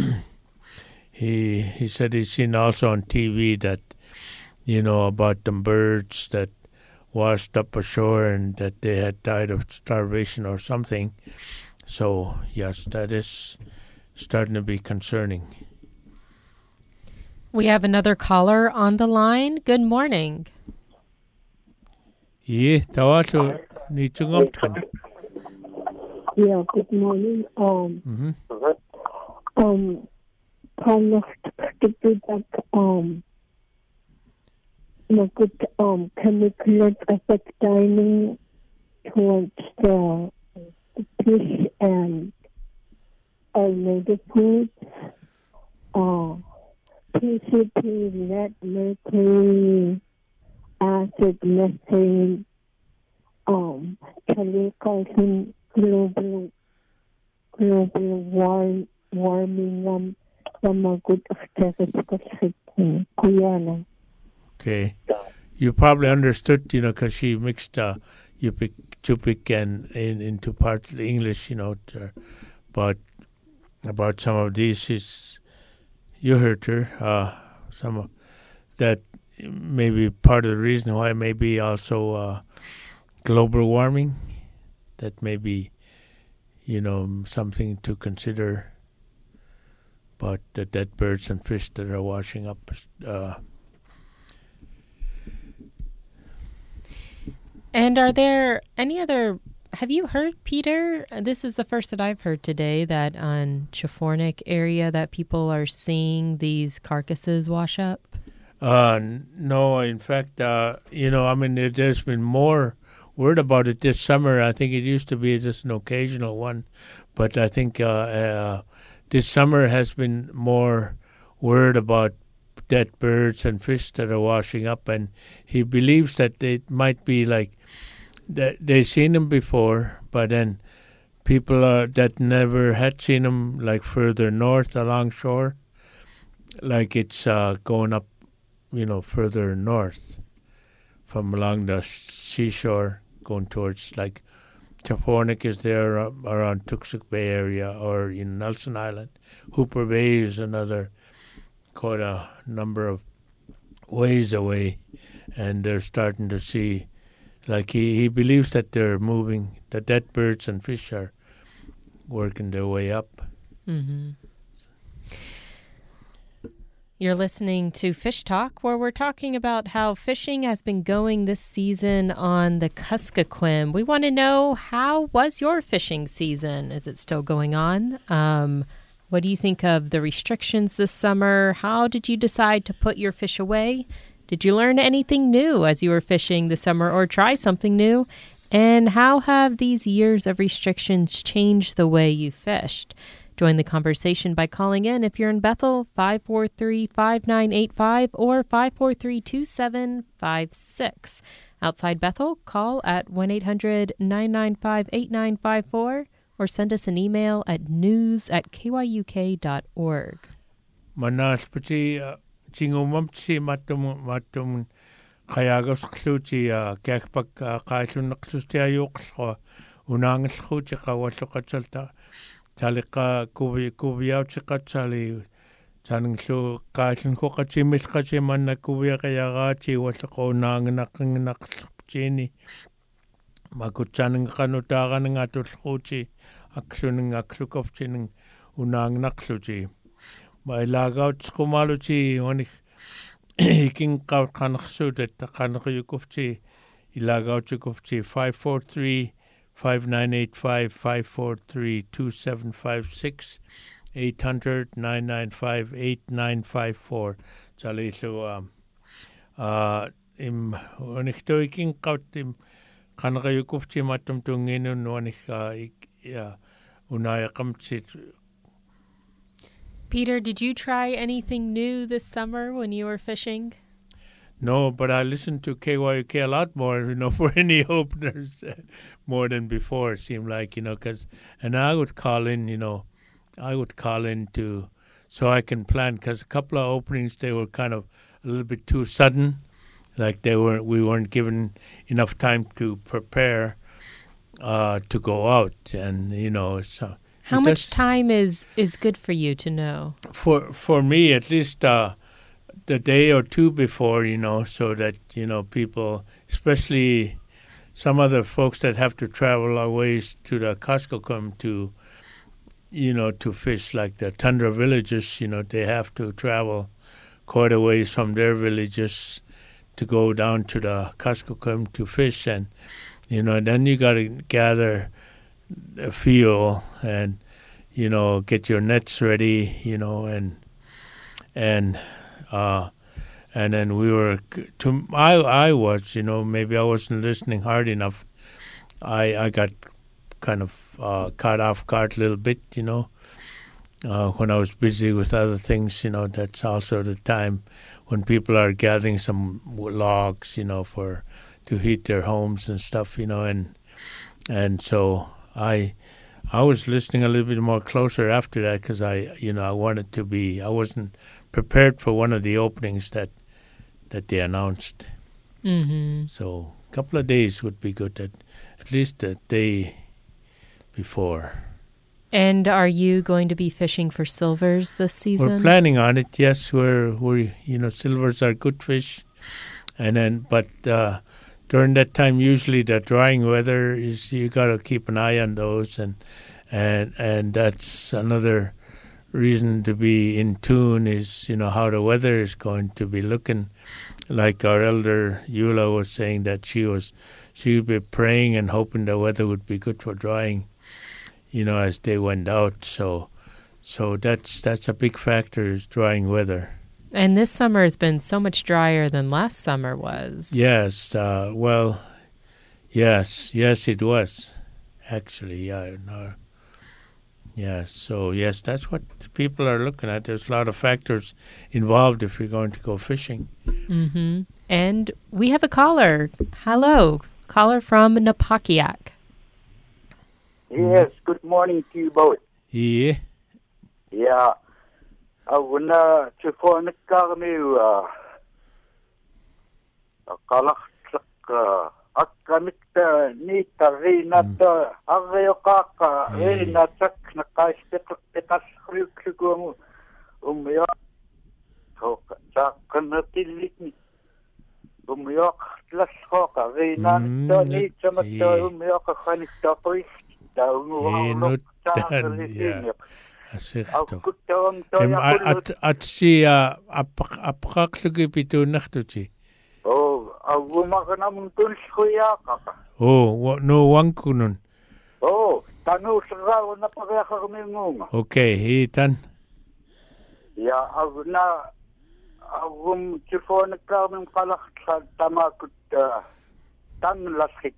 he he said he's seen also on T V that, you know, about the birds that washed up ashore and that they had died of starvation or something. So yes, that is starting to be concerning. We have another caller on the line. Good morning. Yeah, tawato ni chungoptan. Yeah, good morning. Um, Mhm. um, kind of stupid that um, no good um chemical effect dining towards the fish and native foods. Uh, P C P, lead, mercury, acid, methane, um, causing global global war, warming um, sa mga good activities kuyana. Okay. You probably understood, you know, because she mixed uh, Yupik, Chupik and in, into parts of the English, you know, to, but about some of these is you heard her. Uh, some of that maybe part of the reason why maybe also uh, global warming. That may be, you know, something to consider. But the dead birds and fish that are washing up. Uh, And are there any other... Have you heard, Peter? This is the first that I've heard today, that on Chafornik area that people are seeing these carcasses wash up. Uh, no, in fact, uh, you know, I mean, there, there's been more word about it this summer. I think it used to be just an occasional one, but I think uh, uh, this summer has been more word about dead birds and fish that are washing up, and he believes that it might be like that they've seen them before, but then people uh, that never had seen them, like further north along shore, like it's uh, going up, you know, further north from along the seashore, going towards like Chafornik is there uh, around Tuxuk Bay area, or in Nelson Island. Hooper Bay is another quite a number of ways away, and they're starting to see, like he, he believes that they're moving, that dead birds and fish are working their way up. Mm-hmm. You're listening to Fish Talk, where we're talking about how fishing has been going this season on the Kuskokwim. We want to know, how was your fishing season? Is it still going on? Um, what do you think of the restrictions this summer? How did you decide to put your fish away? Did you learn anything new as you were fishing this summer, or try something new? And how have these years of restrictions changed the way you fished? Join the conversation by calling in if you're in Bethel, five four three, five nine eight five or five four three, two seven five six. Outside Bethel, call at one eight hundred, nine nine five, eight nine five four or send us an email at news at k y u k dot org. Manas pati chingumam si matum matum kayagos kluchi kakpak kaisun naksusti ayuqs unangis khuchi kawasukatsalta Talika kubi kubia chikachali chaninglu kaisun kokachi miskachi manna kubia kayagachi wasako nang naking nakchini makuchaning kanutaga ng atulkuchi aksuning aksukofchining unang naksuchi mailagaw kumaluchi onik iking kaw kanaksudet kanakuyukufchi ilagaw chukufchi five four three five nine eight five, five four three, two seven five six, eight hundred, nine nine five, eight nine five four. Chali so um uh im onikto iking kaut im kanakayukufchi matum tungino nonik ya unaya kamchit. Peter, did you try anything new this summer when you were fishing? No, but I listen to K Y U K a lot more, you know, for any openers, uh, more than before, it seemed like, you know, because, and I would call in, you know, I would call in to, so I can plan, because a couple of openings, they were kind of a little bit too sudden, like they were, we weren't given enough time to prepare uh, to go out, and, you know, so. How much time is, is good for you to know? For, for me, at least, uh, the day or two before, you know, so that, you know, people, especially some other folks that have to travel a ways to the Kuskokwim to, you know, to fish, like the tundra villages, you know, they have to travel quite a ways from their villages to go down to the Kuskokwim to fish. And, you know, then you got to gather the fuel and, you know, get your nets ready, you know, and, and, Uh, and then we were, to I I was, you know, maybe I wasn't listening hard enough. I I got kind of uh, caught off guard a little bit, you know, uh, when I was busy with other things, you know. That's also the time when people are gathering some logs, you know, for to heat their homes and stuff, you know, and and so I I was listening a little bit more closer after that because I, you know, I wanted to be, I wasn't prepared for one of the openings that that they announced. Mm-hmm. So a couple of days would be good, at, at least a day before. And are you going to be fishing for silvers this season? We're planning on it, yes. We're, we're you know, silvers are good fish. And then, but uh, during that time, usually the drying weather is, you got to keep an eye on those. And, and, and that's another reason to be in tune is, you know, how the weather is going to be looking. Like our elder Eula was saying that she was, she would be praying and hoping the weather would be good for drying, you know, as they went out. So, so that's that's a big factor, is drying weather. And this summer has been so much drier than last summer was. Yes, uh, well, yes, yes, it was, actually, yeah, no. Yes, so yes, that's what people are looking at. There's a lot of factors involved if you're going to go fishing. Mm-hmm. And we have a caller. Hello, caller from Napakiak. Yes, good morning to you both. Yeah. Yeah. I want to phone the car. Uh, kalak Akamit ni tarina to agayo kaka rina tak nakaispikas krikrikum umyo hoka sakana tillikni umyok tlashoka rinan toni chamato umyok khanis tapois taungu taungu Em at at siya apak apaklugi pitunaktuchi. Oh, aguma ka naman tun siya kaka. Oh, no wangkunun. Oh, tanu saraw na pagka kami ngunga. Okay, hitan. Ya, aguna agum telefon kami kalak sa tamakut tan lasik.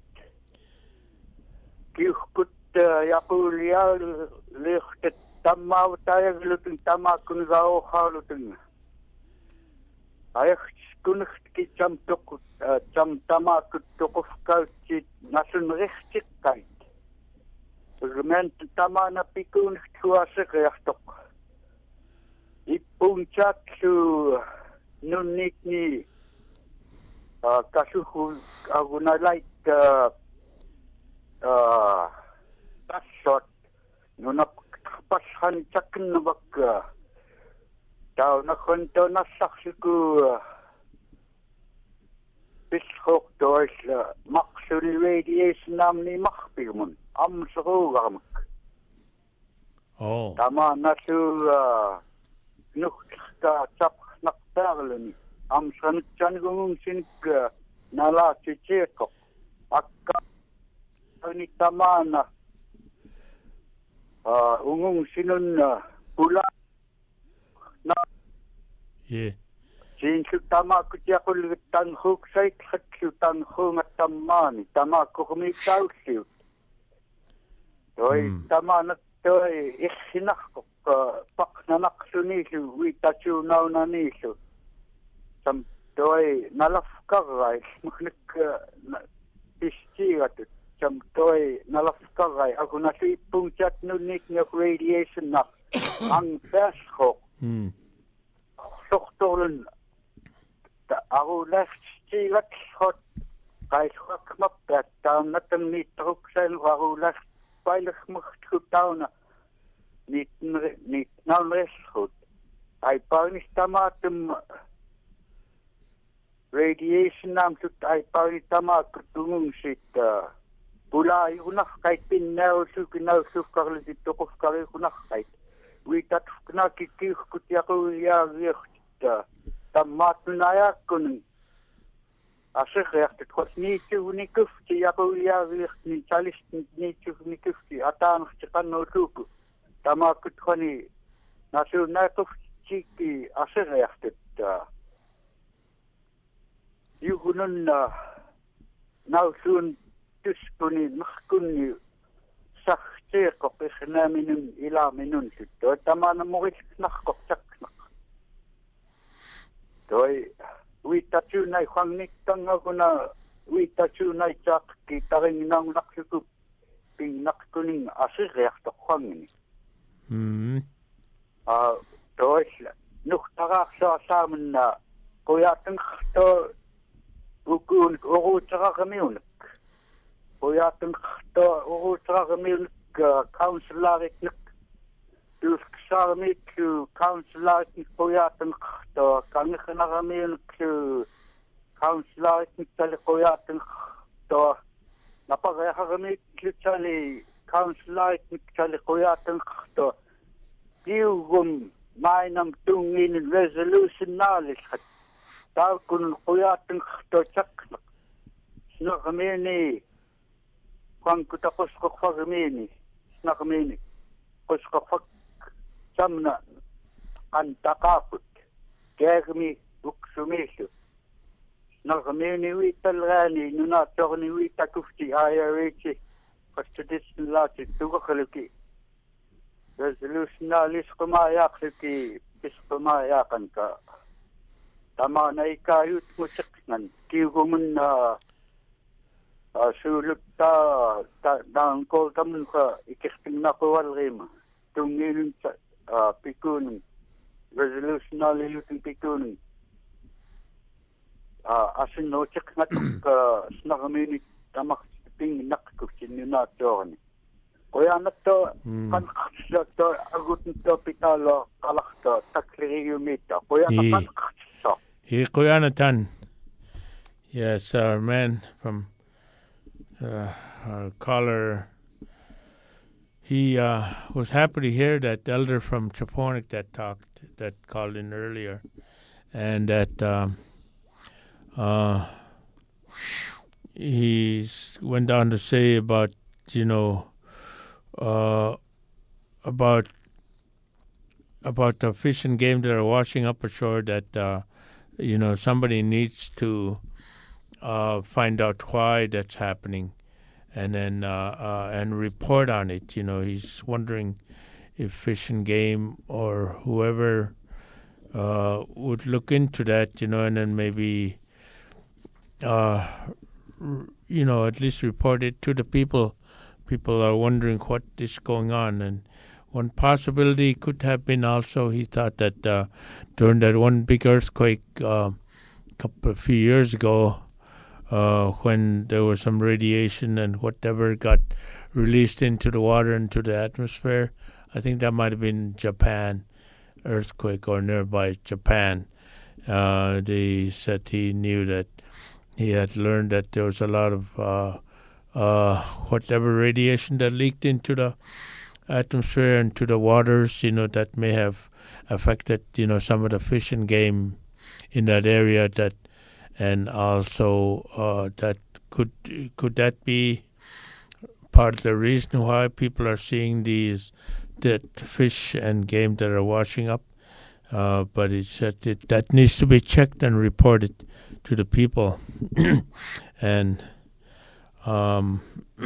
Kikut yakulia licht Tamma tayo lutung tama kun gao halutung. Ayah kunuk ki jam tok jam tama kutukuf kauci nasun rechtik kait. Gemeent tama na pikun tuase kaya tok. Ipuncak su nunik ni kasuhu aguna like pasot nunap pashan cakin nabak tau na konto na saksiku bishok dois maksuri radiation nam ni makpilmun am srugamak oh tama na su nukta chap naktarlani am san changung sinik nala chicheko akka ni tama na Uh, ungung sinun uh, pula na yeah sin su tama ku tia ku tan huk sai khat su tan hung tamani tama ku mi tau siu doi tama na doi isinah ku pak na nak su ni su wi ta chu nau na ni su sam doi nalaf ka rai mkhnik pistigat Jam toy nalafkaray ako na si punchat nunik ng radiation na ang best Hmm. Soktolen ako left stilat hot kay swak mapet down na tam ni truksen ako left veilig mocht goed down niet niet nou les goed ay paunis tamatum radiation nam sut ay paunis tamat tungung sit Pula ikunah kait pinnaw su kinaw su karli dito ko kari kunah kait. Witat kena kikih kutiako ya richt tamat naya kun. Asik ya kos ni tu ni kufti ya ko ya richt ni chalis ni tu ni kufti atan chikan no tuku. Tamat kutkani nasu na kufti ki asik ya kit. Yugunun now soon Tuskuni makuni sakte ko pehna minun ila minun to tamana moris nakko chaknak doi wi tachu nai khangnik tanga kuna wi tachu nai chak ki taring nang nakku ping nakkuning asir recht to khangni Hmm. ah doi nuk tarak sa samen na koyateng to ukun oru tarak miun Oyateng to urutragemil councilor ik dus xarmit ku councilor ik oyateng to kangenaramil ku councilor ik tale oyateng to napareharamit ku tale councilor ik tale oyateng to diugum mainam tungin resolution nalis ta kun oyateng to chaknak snagameni Kung kutapos ko kagmini, nakmini, kos kapak samna antakaput, kagmi uksumisu. Nakmini wital gani, nuna torni wita kufti ayarichi, kastudisn lati tugakaluki. Resolution na lis kumayakluki, bis kumayakan ka. Tama na ikayut mo saknan, kigumun na Suluk ta dang ko tamun ka ikisting na ko walrima tungilin sa pikun resolution na lilutin pikun asin no check na tuk snagamini tamak ping nakku sinina torni Qoyanatto Mm. qanqartissaatto agutnitto pitalo qalaqto takliriumiitto Ee. qoyanaqanqartissa. He Koyanatan. Yes, our man from uh, our caller. He uh, was happy to hear that elder from Chaponik that talked, that called in earlier, and that um, uh, he went on to say about, you know, uh, about about the fish and game that are washing up ashore, that uh, you know, somebody needs to uh, find out why that's happening, and then uh, uh, and report on it. You know, he's wondering if Fish and Game or whoever uh, would look into that, you know, and then maybe uh, r- you know, at least report it to the people. People are wondering what is going on, and one possibility could have been also, he thought that uh, during that one big earthquake uh, couple a few years ago, uh, when there was some radiation and whatever got released into the water, into the atmosphere, I think that might have been Japan earthquake or nearby Japan. Uh, they said he knew that he had learned that there was a lot of uh, uh, whatever radiation that leaked into the atmosphere and to the waters, you know, that may have affected, you know, some of the fish and game in that area. That, and also uh, that could could that be part of the reason why people are seeing these that fish and game that are washing up? Uh, but it said it, that needs to be checked and reported to the people, and um,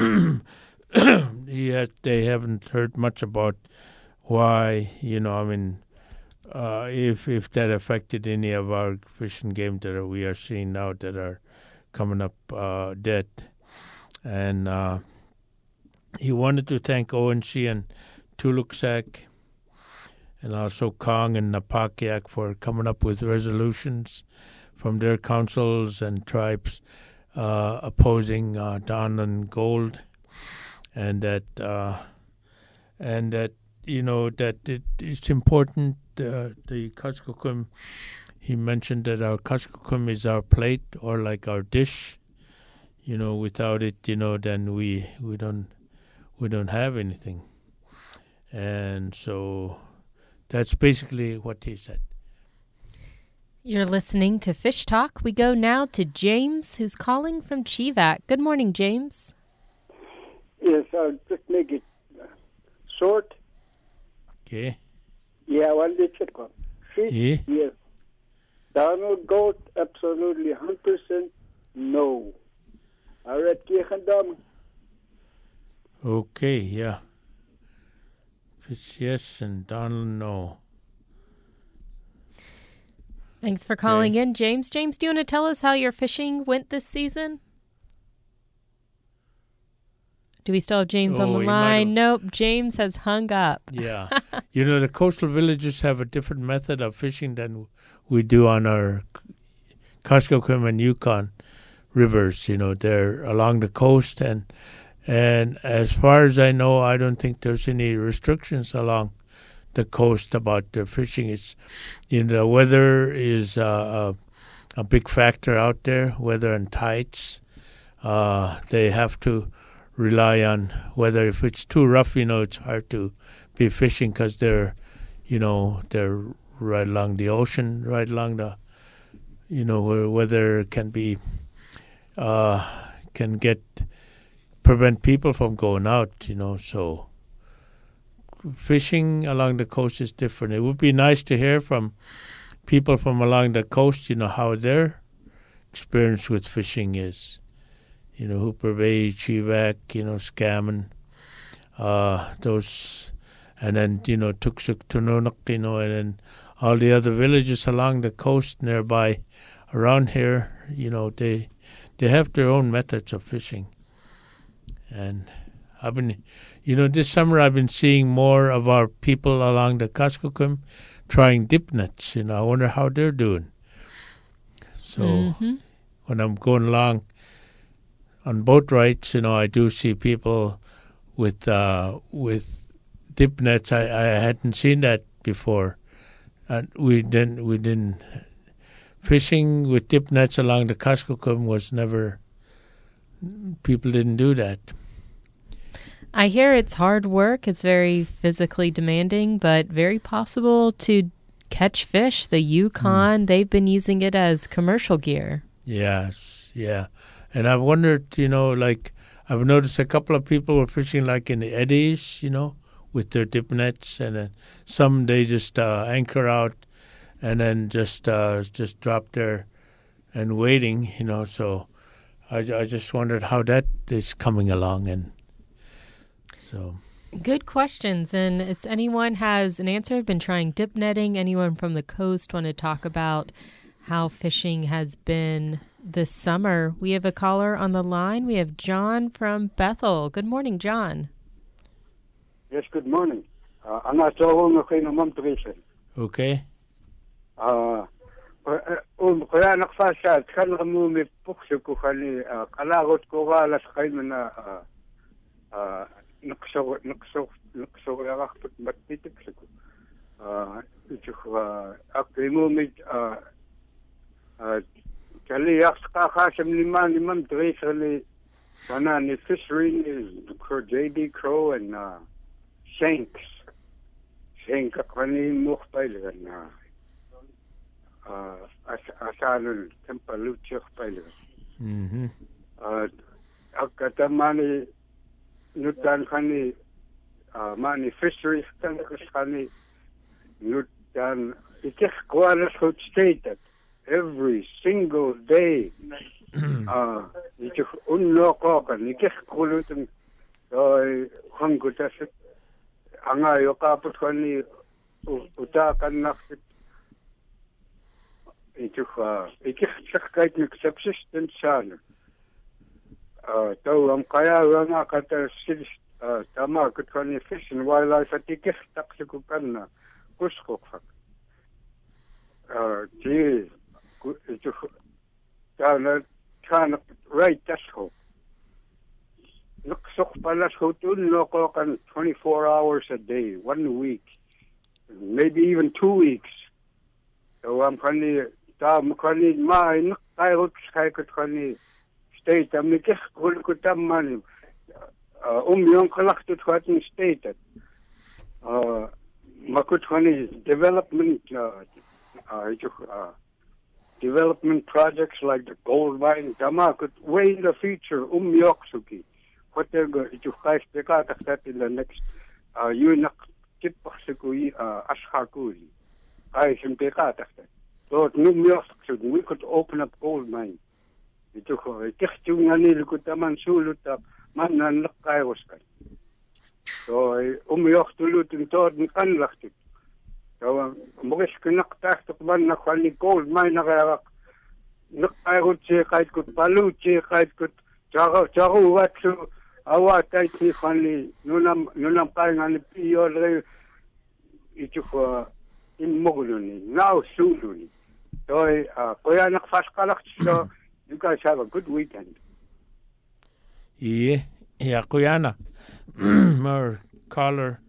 he had, they haven't heard much about why, you know, I mean, uh, if if that affected any of our fish and game that are, we are seeing now that are coming up uh, dead. And uh, he wanted to thank O N C and Tuluksak and also Kong and Napakiak for coming up with resolutions from their councils and tribes uh, opposing uh, Donlin Gold, and that uh, and that you know that it, it's important. Uh, the Kuskokwim, he mentioned that our Kuskokwim is our plate or like our dish. You know, without it, you know, then we we don't we don't have anything. And so that's basically what he said. You're listening to Fish Talk. We go now to James, who's calling from Chivac. Good morning, James. Yes, I'll just make it uh, short. Okay. Yeah, well, let's check on. Fish, Yeah. yes. Donald Goat, absolutely one hundred percent no. All right, Kiechendam. Okay, yeah. Fish yes and Donald no. Thanks for calling in, James. James, do you want to tell us how your fishing went this season? Do we still have James Oh, on the he might line? have- Nope, James has hung up. Yeah. You know, the coastal villages have a different method of fishing than we do on our Kuskokwim and Yukon rivers. You know, they're along the coast, and and as far as I know, I don't think there's any restrictions along the coast about the fishing. It's, you know, the weather is uh, a, a big factor out there, weather and tides. Uh, they have to rely on weather. If it's too rough, you know, it's hard to be fishing because they're, you know, they're right along the ocean, right along the, you know, where weather can be, uh, can get, prevent people from going out, you know, so fishing along the coast is different. It would be nice to hear from people from along the coast, you know, how their experience with fishing is. You know, Hooper Bay, Chivac, you know, Scammon, uh, those, and then, you know, Tuksuk, Tununuk, you know, and then all the other villages along the coast nearby around here, you know, they they have their own methods of fishing. And I've been, you know, this summer I've been seeing more of our people along the Kuskokwim trying dip nets. You know, I wonder how they're doing. So Mm-hmm. when I'm going along on boat rides, you know, I do see people with uh, with dip nets. I, I hadn't seen that before. And we didn't we didn't fishing with dip nets along the Kuskokwim was never. People didn't do that. I hear it's hard work. It's very physically demanding, but very possible to catch fish. The Yukon, mm. they've been using it as commercial gear. Yes, yeah. And I've wondered, you know, like, I've noticed a couple of people were fishing like in the eddies, you know, with their dip nets, and then some they just uh, anchor out and then just uh, just drop there and waiting, you know. So I, I just wondered how that is coming along, and so. Good questions, and if anyone has an answer, I've been trying dip netting. Anyone from the coast want to talk about how fishing has been this summer? We have a caller on the line. We have John from Bethel. Good morning, John. Yes, good morning. Uh, I'm not so old enough to mom to Okay. Uh, um, kaya nakfasad kan kami may pukso ko kani kalagot ko wala sa kayo na uh, nakso nakso nakso yakak put matitik ko. Uh, ito ko akimo may uh, uh, kali yak kakasam liman liman dresali mana ni fishery is for J B Crow and uh, Shanks. Shank kani mukpailan na uh, as asalun tempaluchik pailan. Mhm. Uh, akatamani nutan kani uh, mani fisheries tankas kani nutan ikik kwanas hot stated every single day. uh, ikik unlo ko kan ikik kulutun uh, hangutas anga yo kaput kani uta kan nakit ikik uh, ikik sakait ni subsistence sana. Uh, tau am kaya nga kata sis uh, tama kutkani fish and wildlife atikis taksiku kanna kusko fak. Uh, gee, itu tana tana right tasko. Nuksok palas hotun loko kan twenty-four hours a day, one week, maybe even two weeks. So am kani tam kani ma nuk kaya kai kutkani. State am nikh kul kutam man um yon khalaqt khatin state uh makut khani development uh, uh development projects like the gold mine dama could way in the future um yoksuki what they're going to face the got that in the next uh you nak tip sikui uh ashakuri I sim te ka ta so num yoksu we could open up gold mine. Ito ko ikchu ngani lukutaman suluta man nan lakay waskan so umiyok tulutin tod ni kanlaktik so mugis kinaktak tukman na kwani gold mine na kaya nakay che kahit kut palu che kahit kut chago chago watsu awa tay ni kwani nunam nunam kay ngani piyo re ito ko immoguluni now suluni so uh koya nakfaskalak so you guys have a good weekend. Yeah, yeah, Kuyana. Our caller,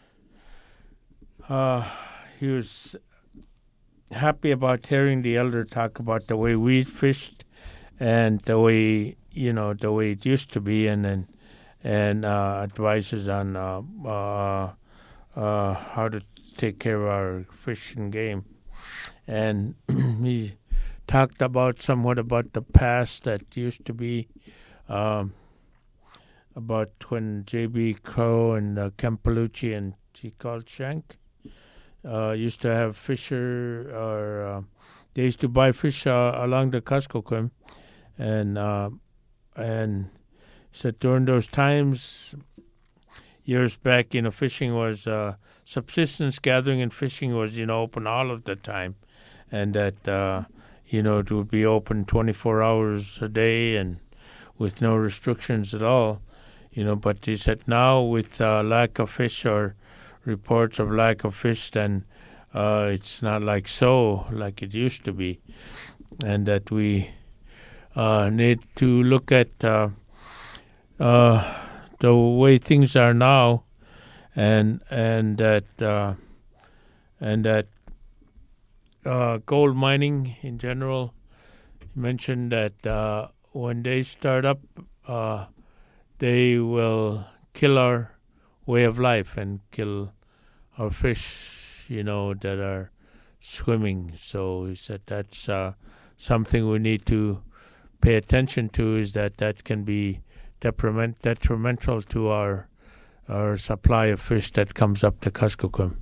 uh, he was happy about hearing the elder talk about the way we fished and the way, you know, the way it used to be, and and, and uh, advices on uh, uh, uh, how to take care of our fish and game. And he talked about somewhat about the past that used to be um, about when J B Crow and uh, Campalucci and he called Shank uh, used to have fisher or uh, they used to buy fish uh, along the Kuskokwim, and uh, and said during those times years back, you know, fishing was uh, subsistence gathering and fishing was, you know, open all of the time, and that uh, you know, it would be open twenty-four hours a day and with no restrictions at all, you know. But he said now with uh, lack of fish or reports of lack of fish, then uh, it's not like so like it used to be, and that we uh, need to look at uh, uh, the way things are now, and and that uh, and that uh, gold mining in general. You mentioned that uh, when they start up, uh, they will kill our way of life and kill our fish, you know, that are swimming. So he said that's uh, something we need to pay attention to, is that that can be detriment, detrimental to our our supply of fish that comes up to Kuskokwim.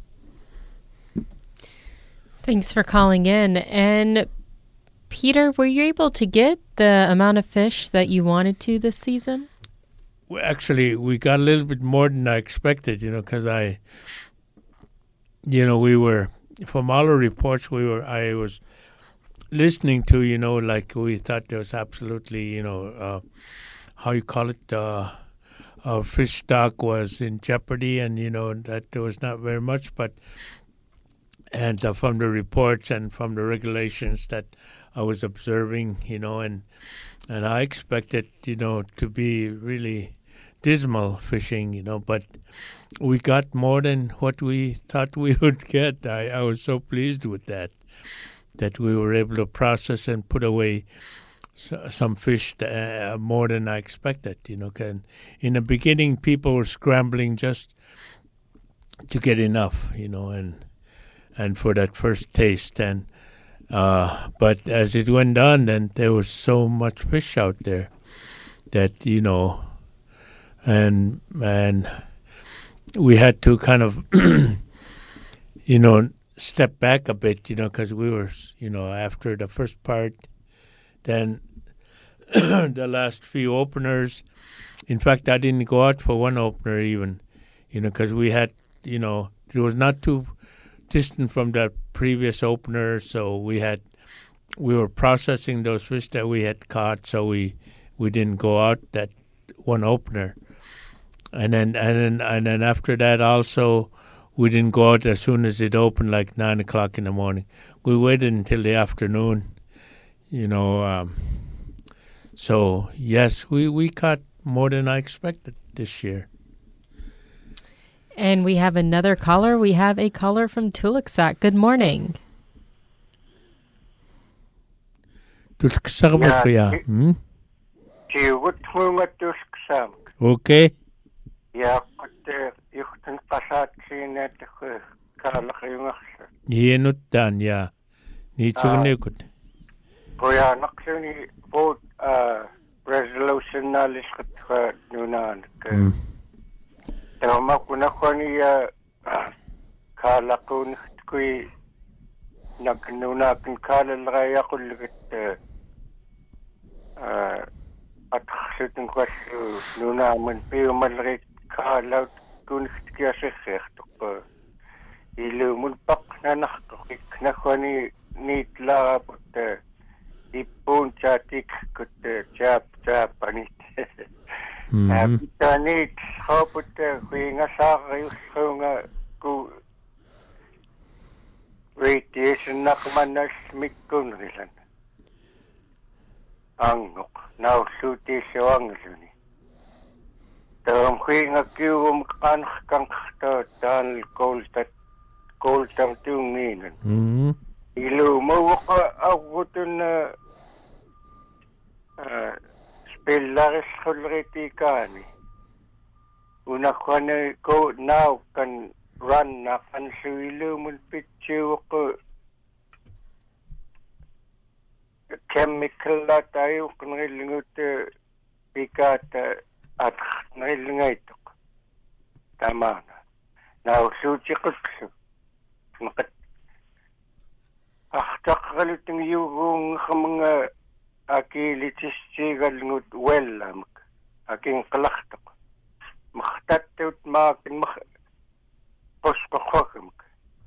Thanks for calling in. And Peter, were you able to get the amount of fish that you wanted to this season? Well, actually, we got a little bit more than I expected, you know, because I, you know, we were, from all the reports we were, I was listening to, you know, like we thought there was absolutely, you know, uh, how you call it, uh, our fish stock was in jeopardy, and, you know, that there was not very much, but, and uh, from the reports and from the regulations that I was observing, you know, and, and I expected, you know, to be really dismal fishing, you know, but we got more than what we thought we would get. I, I was so pleased with that, that we were able to process and put away s- some fish uh, more than I expected, you know. Can, in the beginning, people were scrambling just to get enough, you know, and and for that first taste. And uh, but as it went on, then there was so much fish out there that, you know, and and we had to kind of, you know, step back a bit, you know, because we were, you know, after the first part, then the last few openers. In fact, I didn't go out for one opener even, you know, because we had, you know, it was not too distant from the previous opener, so we had, we were processing those fish that we had caught, so we we didn't go out that one opener. And then and then and then after that also, we didn't go out as soon as it opened, like nine o'clock in the morning. We waited until the afternoon, you know. Um, so yes, we we caught more than I expected this year. And we have another caller. We have a caller from Tulaksak. Good morning. Tulaksak ya. Hmm? Okay. Ja, kut yuhtun qasaatsiinaat kaalaqyungarsa. Hienuttaan ja niitsugnekut. Qoyaanaqsuni vote uh resolution naalisqatqa nunaan. Tama kunaqani ya kaalaqun kui naknunaakin kaalalrayaqullugut uh atxitun qassu nunaaman piumalrit kaalaut kunixtikiassertoq ilumun paqnanartoq iknaqani niitlaaput ippuun chaatik kut chaap chaapanit Tanit hoput huingasaariussuunga ku radiation naqmanas mikkunrilan angoq naulluutiissuangluni taam huinga kiuvum qanqanqta taal koltat koltam tuungiinan ilu muqa awutun Pillaris hulritikaani. Unakwane go now can run na fansuilumun pitchuku chemical la tayo kunrilingut pikata at nrilingaitok. Tamana. Now suchikutsu. Makat ahtaqaliting yung mga aki litischigal ngut wellam aking qalaqtaq mkhtattut maakin mkh posqoqhum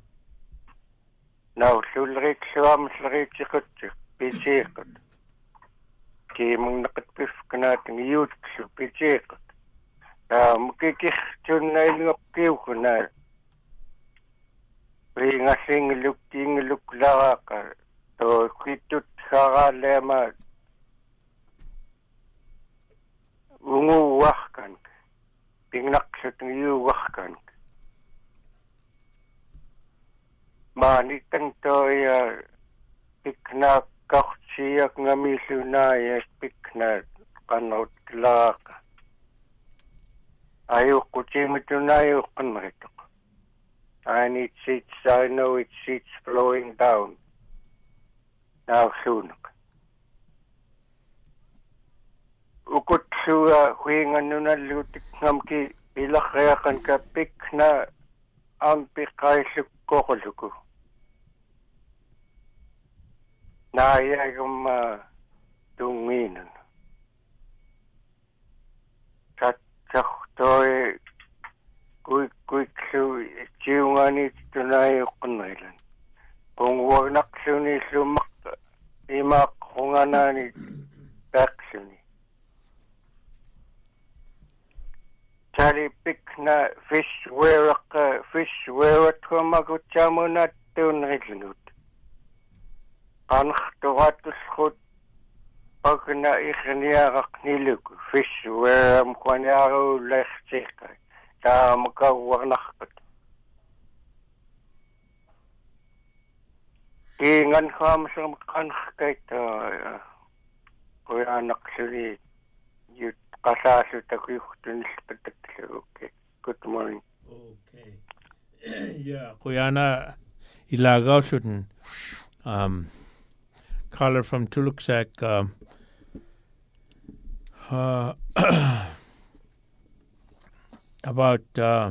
now sulrit suam sulrit chikut pichiqut ki mung naqtpif kanating yut su pichiqut ta mkikih tunnail ngqiwkuna ringasing lukting luklaqa to kitut kharalema ungu wahkan pingnaqsut ng yuwakkan. Maanitang to'y pikna kaksiyak nga misunaya pikna kanaut klaka. Ayaw ko chimitunayo kan maritok. And it sits, I know it sits flowing down. Now sunak. Ukot suwa huingan nuna lutik ngamki ilakayakan ka pikna ampi kaisuk kokoluku. Naya yung uh, tunginan. Sa to'y kuik kuik su chiungani tunayo kunailan. Kung wag naksuni sumak imak kunganani baksuni. Chali pikna fish wear ka fish wear at kumagutamo na tunailanut. Anх tuwatus khut pag na ikhniyakak nilug fish wear am kwanyaro lechika ta magkawarnakot. Ingan kam sa makanх kay ta kuya anak suri yut kasasu ta kuyukutun ispatatlo. Okay. Good morning. Okay. Yeah, Kuyana ilagaw shouldn't um caller from Tuluksak um uh, about uh,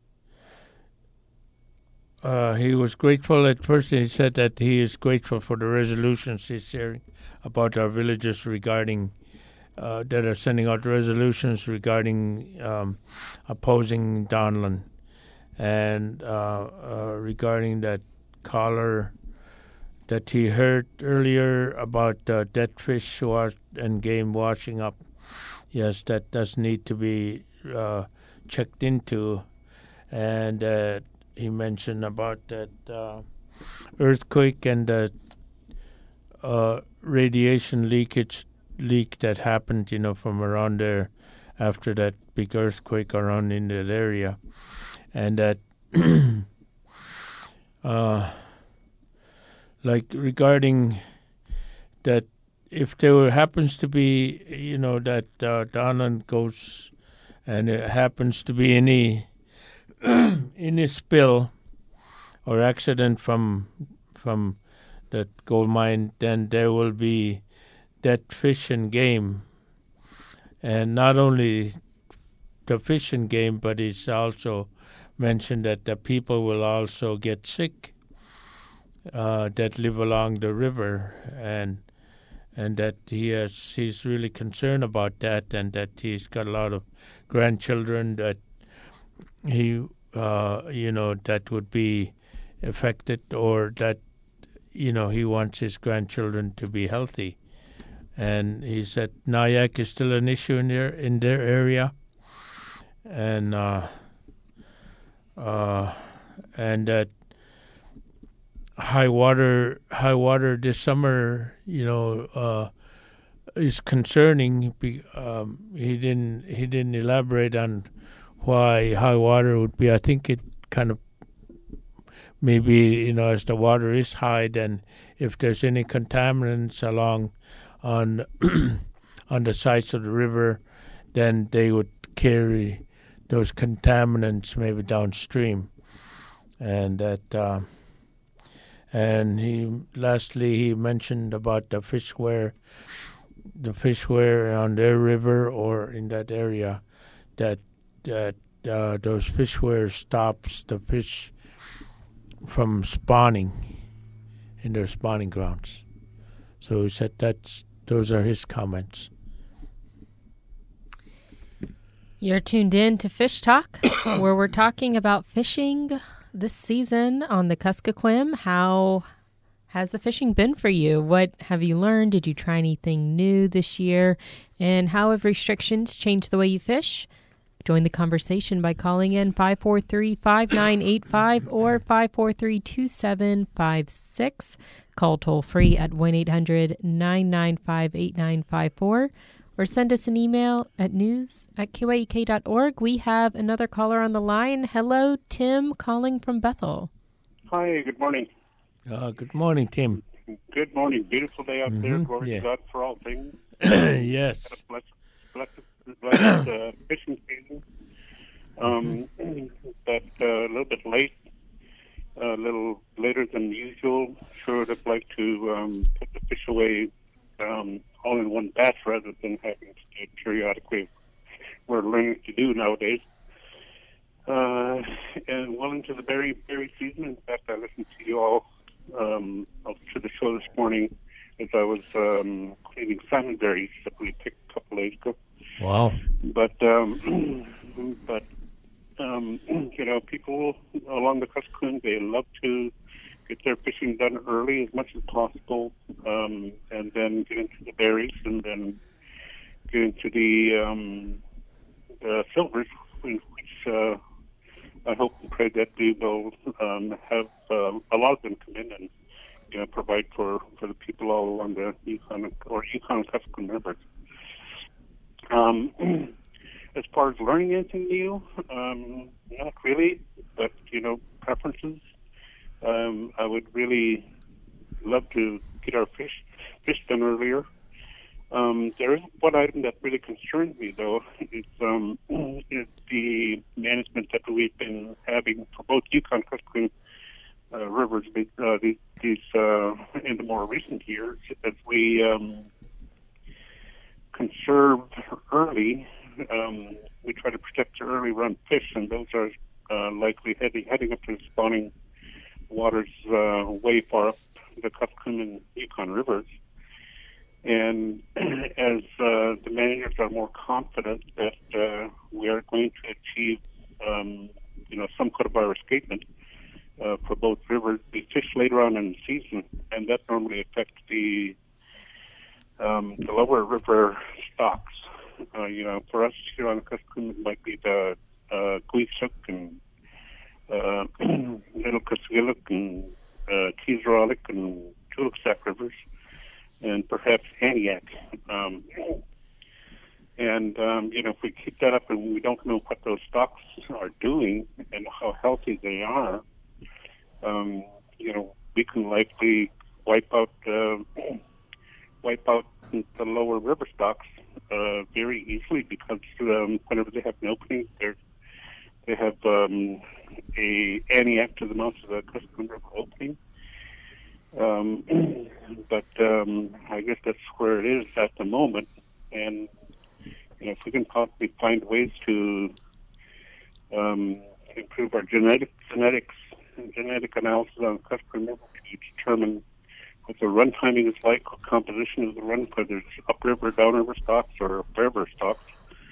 uh, he was grateful at first. He said that he is grateful for the resolutions he's sharing about our villages regarding uh, that are sending out resolutions regarding um, opposing Donlan and uh, uh, regarding that caller that he heard earlier about uh, dead fish wash and game washing up. Yes, that does need to be uh, checked into. And uh, he mentioned about that uh, earthquake and the uh, radiation leakage leak that happened, you know, from around there after that big earthquake around in that area. And that uh, like regarding that if there happens to be, you know, that uh, Donlan goes and it happens to be any any spill or accident from from that gold mine, then there will be dead fish and game, and not only the fish and game, but it's also mentioned that the people will also get sick uh, that live along the river, and and that he has he's really concerned about that, and that he's got a lot of grandchildren that he uh, you know that would be affected, or that you know he wants his grandchildren to be healthy. And he said Nayak is still an issue in their in their area, and uh, uh, and that high water high water this summer, you know, uh, is concerning. Um, he didn't he didn't elaborate on why high water would be. I think it kind of maybe, you know, as the water is high, then if there's any contaminants along on on the sides of the river, then they would carry those contaminants maybe downstream, and that. Uh, and he lastly he mentioned about the fishware, the fishware on their river or in that area, that that uh, those fishware stops the fish from spawning in their spawning grounds. So he said that's those are his comments. You're tuned in to Fish Talk, where we're talking about fishing this season on the Kuskokwim. How has the fishing been for you? What have you learned? Did you try anything new this year? And how have restrictions changed the way you fish? Join the conversation by calling in five four three, five nine eight five or five four three, two seven five six. Call toll free at one eight hundred, nine nine five, eight nine five four or send us an email at news at Q A E K dot org. We have another caller on the line. Hello, Tim, calling from Bethel. Hi, good morning. Uh, good morning, Tim. Good morning. Beautiful day out Mhm, there. Glory yeah. to God for all things. Yes. Had a blessed, blessed, blessed uh, fishing season. Um, but uh, a little bit late, a little later than usual. Sure would have liked to um, put the fish away um, all in one batch rather than having to do it periodically. We're learning to do nowadays. Uh, and well into the berry berry season. In fact, I listened to you all um, to the show this morning as I was um, cleaning salmon berries that we picked a couple days ago. Wow. But um, but um, you know, people along the Kuskokwim, they love to get their fishing done early as much as possible, um, and then get into the berries, and then get into the um, the silvers, which. Uh, I hope and pray that we will um, have uh, a lot of them come in and you know, provide for, for the people all along the Yukon or Yukon Kuskokwim rivers. Um, as far as learning anything new, um, not really, but you know, preferences. Um, I would really love to get our fish fish done earlier. Um, there is one item that really concerns me, though, is, um, is the management that we've been having for both Yukon Kuskokwim uh, rivers uh, these, these uh, in the more recent years, as we um, conserve early. Um, we try to protect the early run fish, and those are uh, likely heading heading up to the spawning waters uh, way far up the Kuskokwim and Yukon rivers. And as uh, the managers are more confident that uh, we are going to achieve, um, you know, some kind of our escapement uh, for both rivers, we fish later on in the season, and that normally affects the um, the lower river stocks. Uh, you know, for us here on the Kuskokwim, it might be the uh, Guisuk and uh, Little Kuskiluk and uh, Kizralik and Tulipsack rivers, and perhaps Aniak. Um, and, um, you know, if we keep that up and we don't know what those stocks are doing and how healthy they are, um, you know, we can likely wipe out uh, wipe out the lower river stocks uh, very easily because um, whenever they have an opening, they're, they have um, a Aniak to the mouth of the Kuskokwim River opening. Um, but um, I guess that's where it is at the moment. And you know, if we can possibly find ways to um, improve our genetic genetics, genetic analysis on Kuskokwim River to determine what the run timing is like, what composition of the run, whether it's upriver, downriver stocks, or wherever stocks,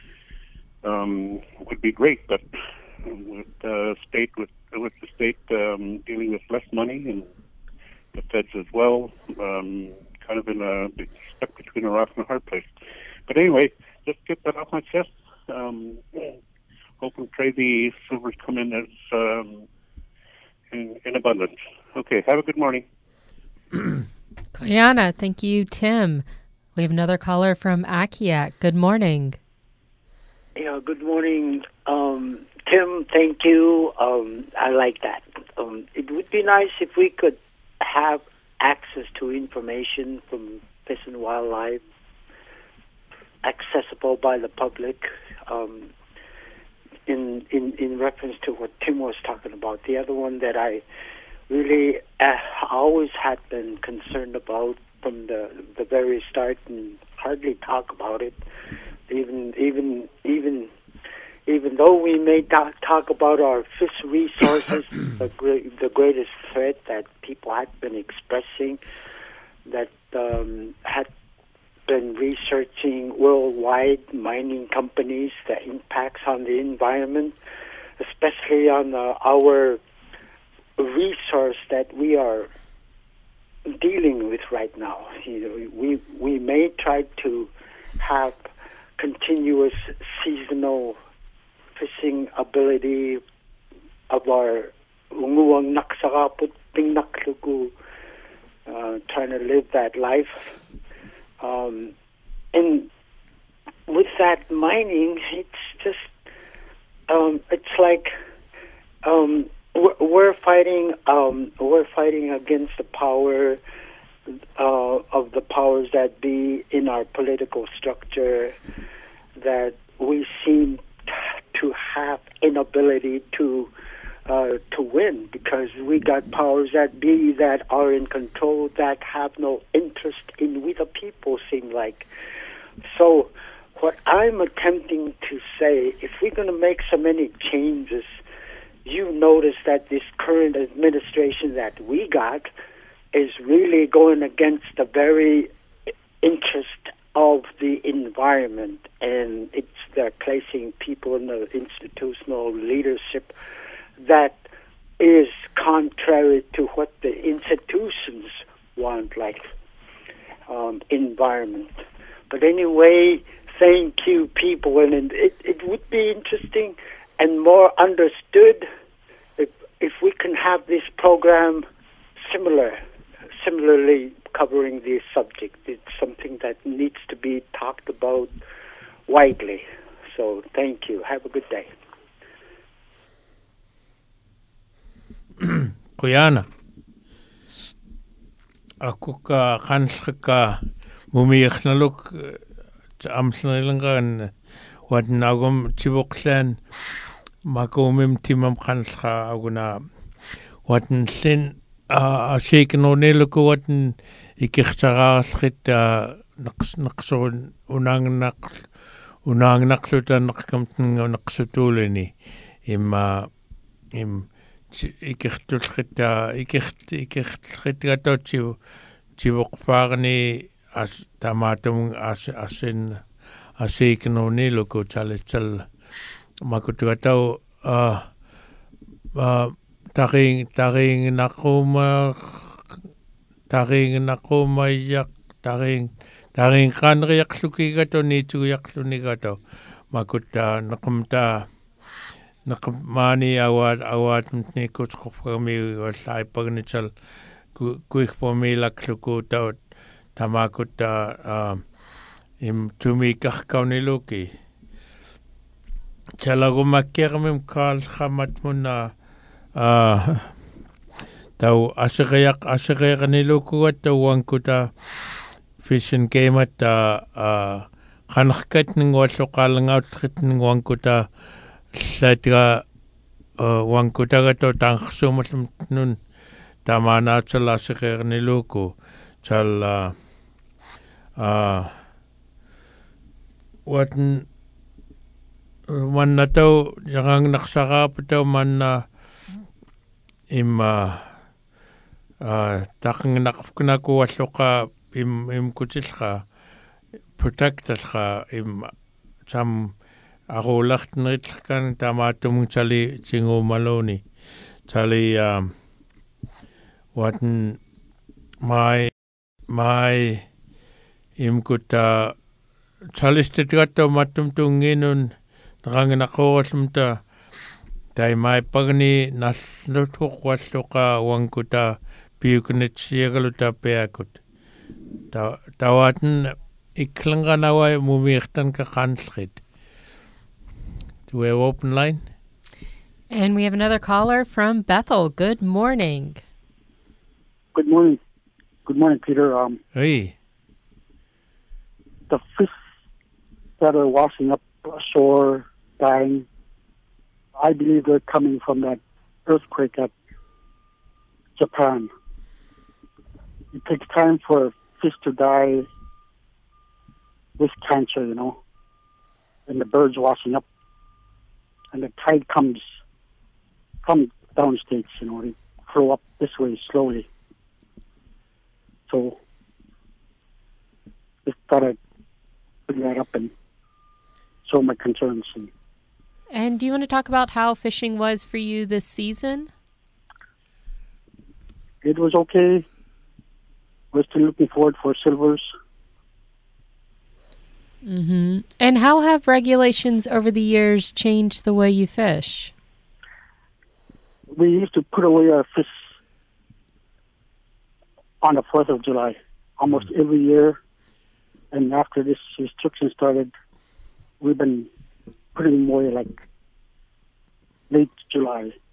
um, would be great. But with the state, with with the state um, dealing with less money and the feds as well, um, kind of in a stuck between a rock and a hard place. But anyway, just get that off my chest. Um, hope and pray the silvers come in as um, in, in abundance. Okay, have a good morning. Kayana, thank you, Tim. We have another caller from Akiak. Good morning. Yeah, good morning, um, Tim. Thank you. Um, I like that. Um, it would be nice if we could have access to information from Fish and Wildlife accessible by the public um, in, in in reference to what Tim was talking about. The other one that I really uh, always had been concerned about from the the very start and hardly talk about it, even even even even though we may talk, talk about our fish resources, the, great, the greatest threat that people had been expressing, that um, had been researching worldwide mining companies, the impacts on the environment, especially on uh, our resource that we are dealing with right now. You know, we we may try to have continuous seasonal fishing ability of our unguwang naksakaput pingnaklugu, uh, trying to live that life. Um, and with that mining, it's just, um, it's like um, we're, we're fighting, um, we're fighting against the power uh, of the powers that be in our political structure, that we seem to have inability to uh, to win, because we got powers that be that are in control that have no interest in we the people, seem like. So what I'm attempting to say, if we're going to make so many changes, you notice that this current administration that we got is really going against the very interest of the environment, and it's they're placing people in the institutional leadership that is contrary to what the institutions want, like um, environment. But anyway, thank you, people, and it, it would be interesting and more understood if if we can have this program similar, similarly covering this subject. It's something that needs to be talked about widely. So thank you. Have a good day. Kuyana. Ako ka kanska ka mumiyak na luk amsnailangan wat nagum tibuklan makumim timam kanska aguna watan sin a sheikin oneluku watan ikirtaraasrit naqs naqsun unang naq unang naqsuta naqkamtn naqsutulini imma im ikirtulkhita ikirt ikirtkhitgatotchiu chivoqfaarni as tamatum as asin asiknoni luku chalichal makutuatau a a taring taring naquma taring naquma yak taring taring qanriaqlukigato niituguyaqlunigato makuta naqumta Nakmani awat awat mtni kuchkufami wasai pagnichal kuik pomi lakluku taut tamakuta im tumi kahkauniluki chalagumakkermim kal khamatmuna tau asriyak asriyaniluku tawangkuta fish and game at khankhkat ningwalluqalangautrit ningwangkuta Satiga wangkutagato tangsumusum nun tamana chala sikir niluku chala watan manna tau jangang naksaka pataw manna ima takang nakafkunaku wasuka im im kutilka protectalka im sam Ako lachtnritkan tamatum chali chingo maloni chali um watan my my imkuta chalistigato matum tunginun rangnaqorlumta tai mai pagni naslutuk wasuka wangkuta piuknitsiagaluta peakut ta tawatan iklanganawa mumirtan ka kanslrit. Do we have open line? And we have another caller from Bethel. Good morning. Good morning. Good morning, Peter. Um, hey. The fish that are washing up ashore, dying, I believe they're coming from that earthquake at Japan. It takes time for fish to die with cancer, you know, and the birds washing up. And the tide comes from downstates, you know, they flow up this way slowly. So just thought I'd bring that up and show my concerns. And do you want to talk about how fishing was for you this season? It was okay. We're still looking forward for silvers. Mm-hmm. And how have regulations over the years changed the way you fish? We used to put away our fish on the fourth of July almost every year. And after this restriction started, we've been putting more like late July.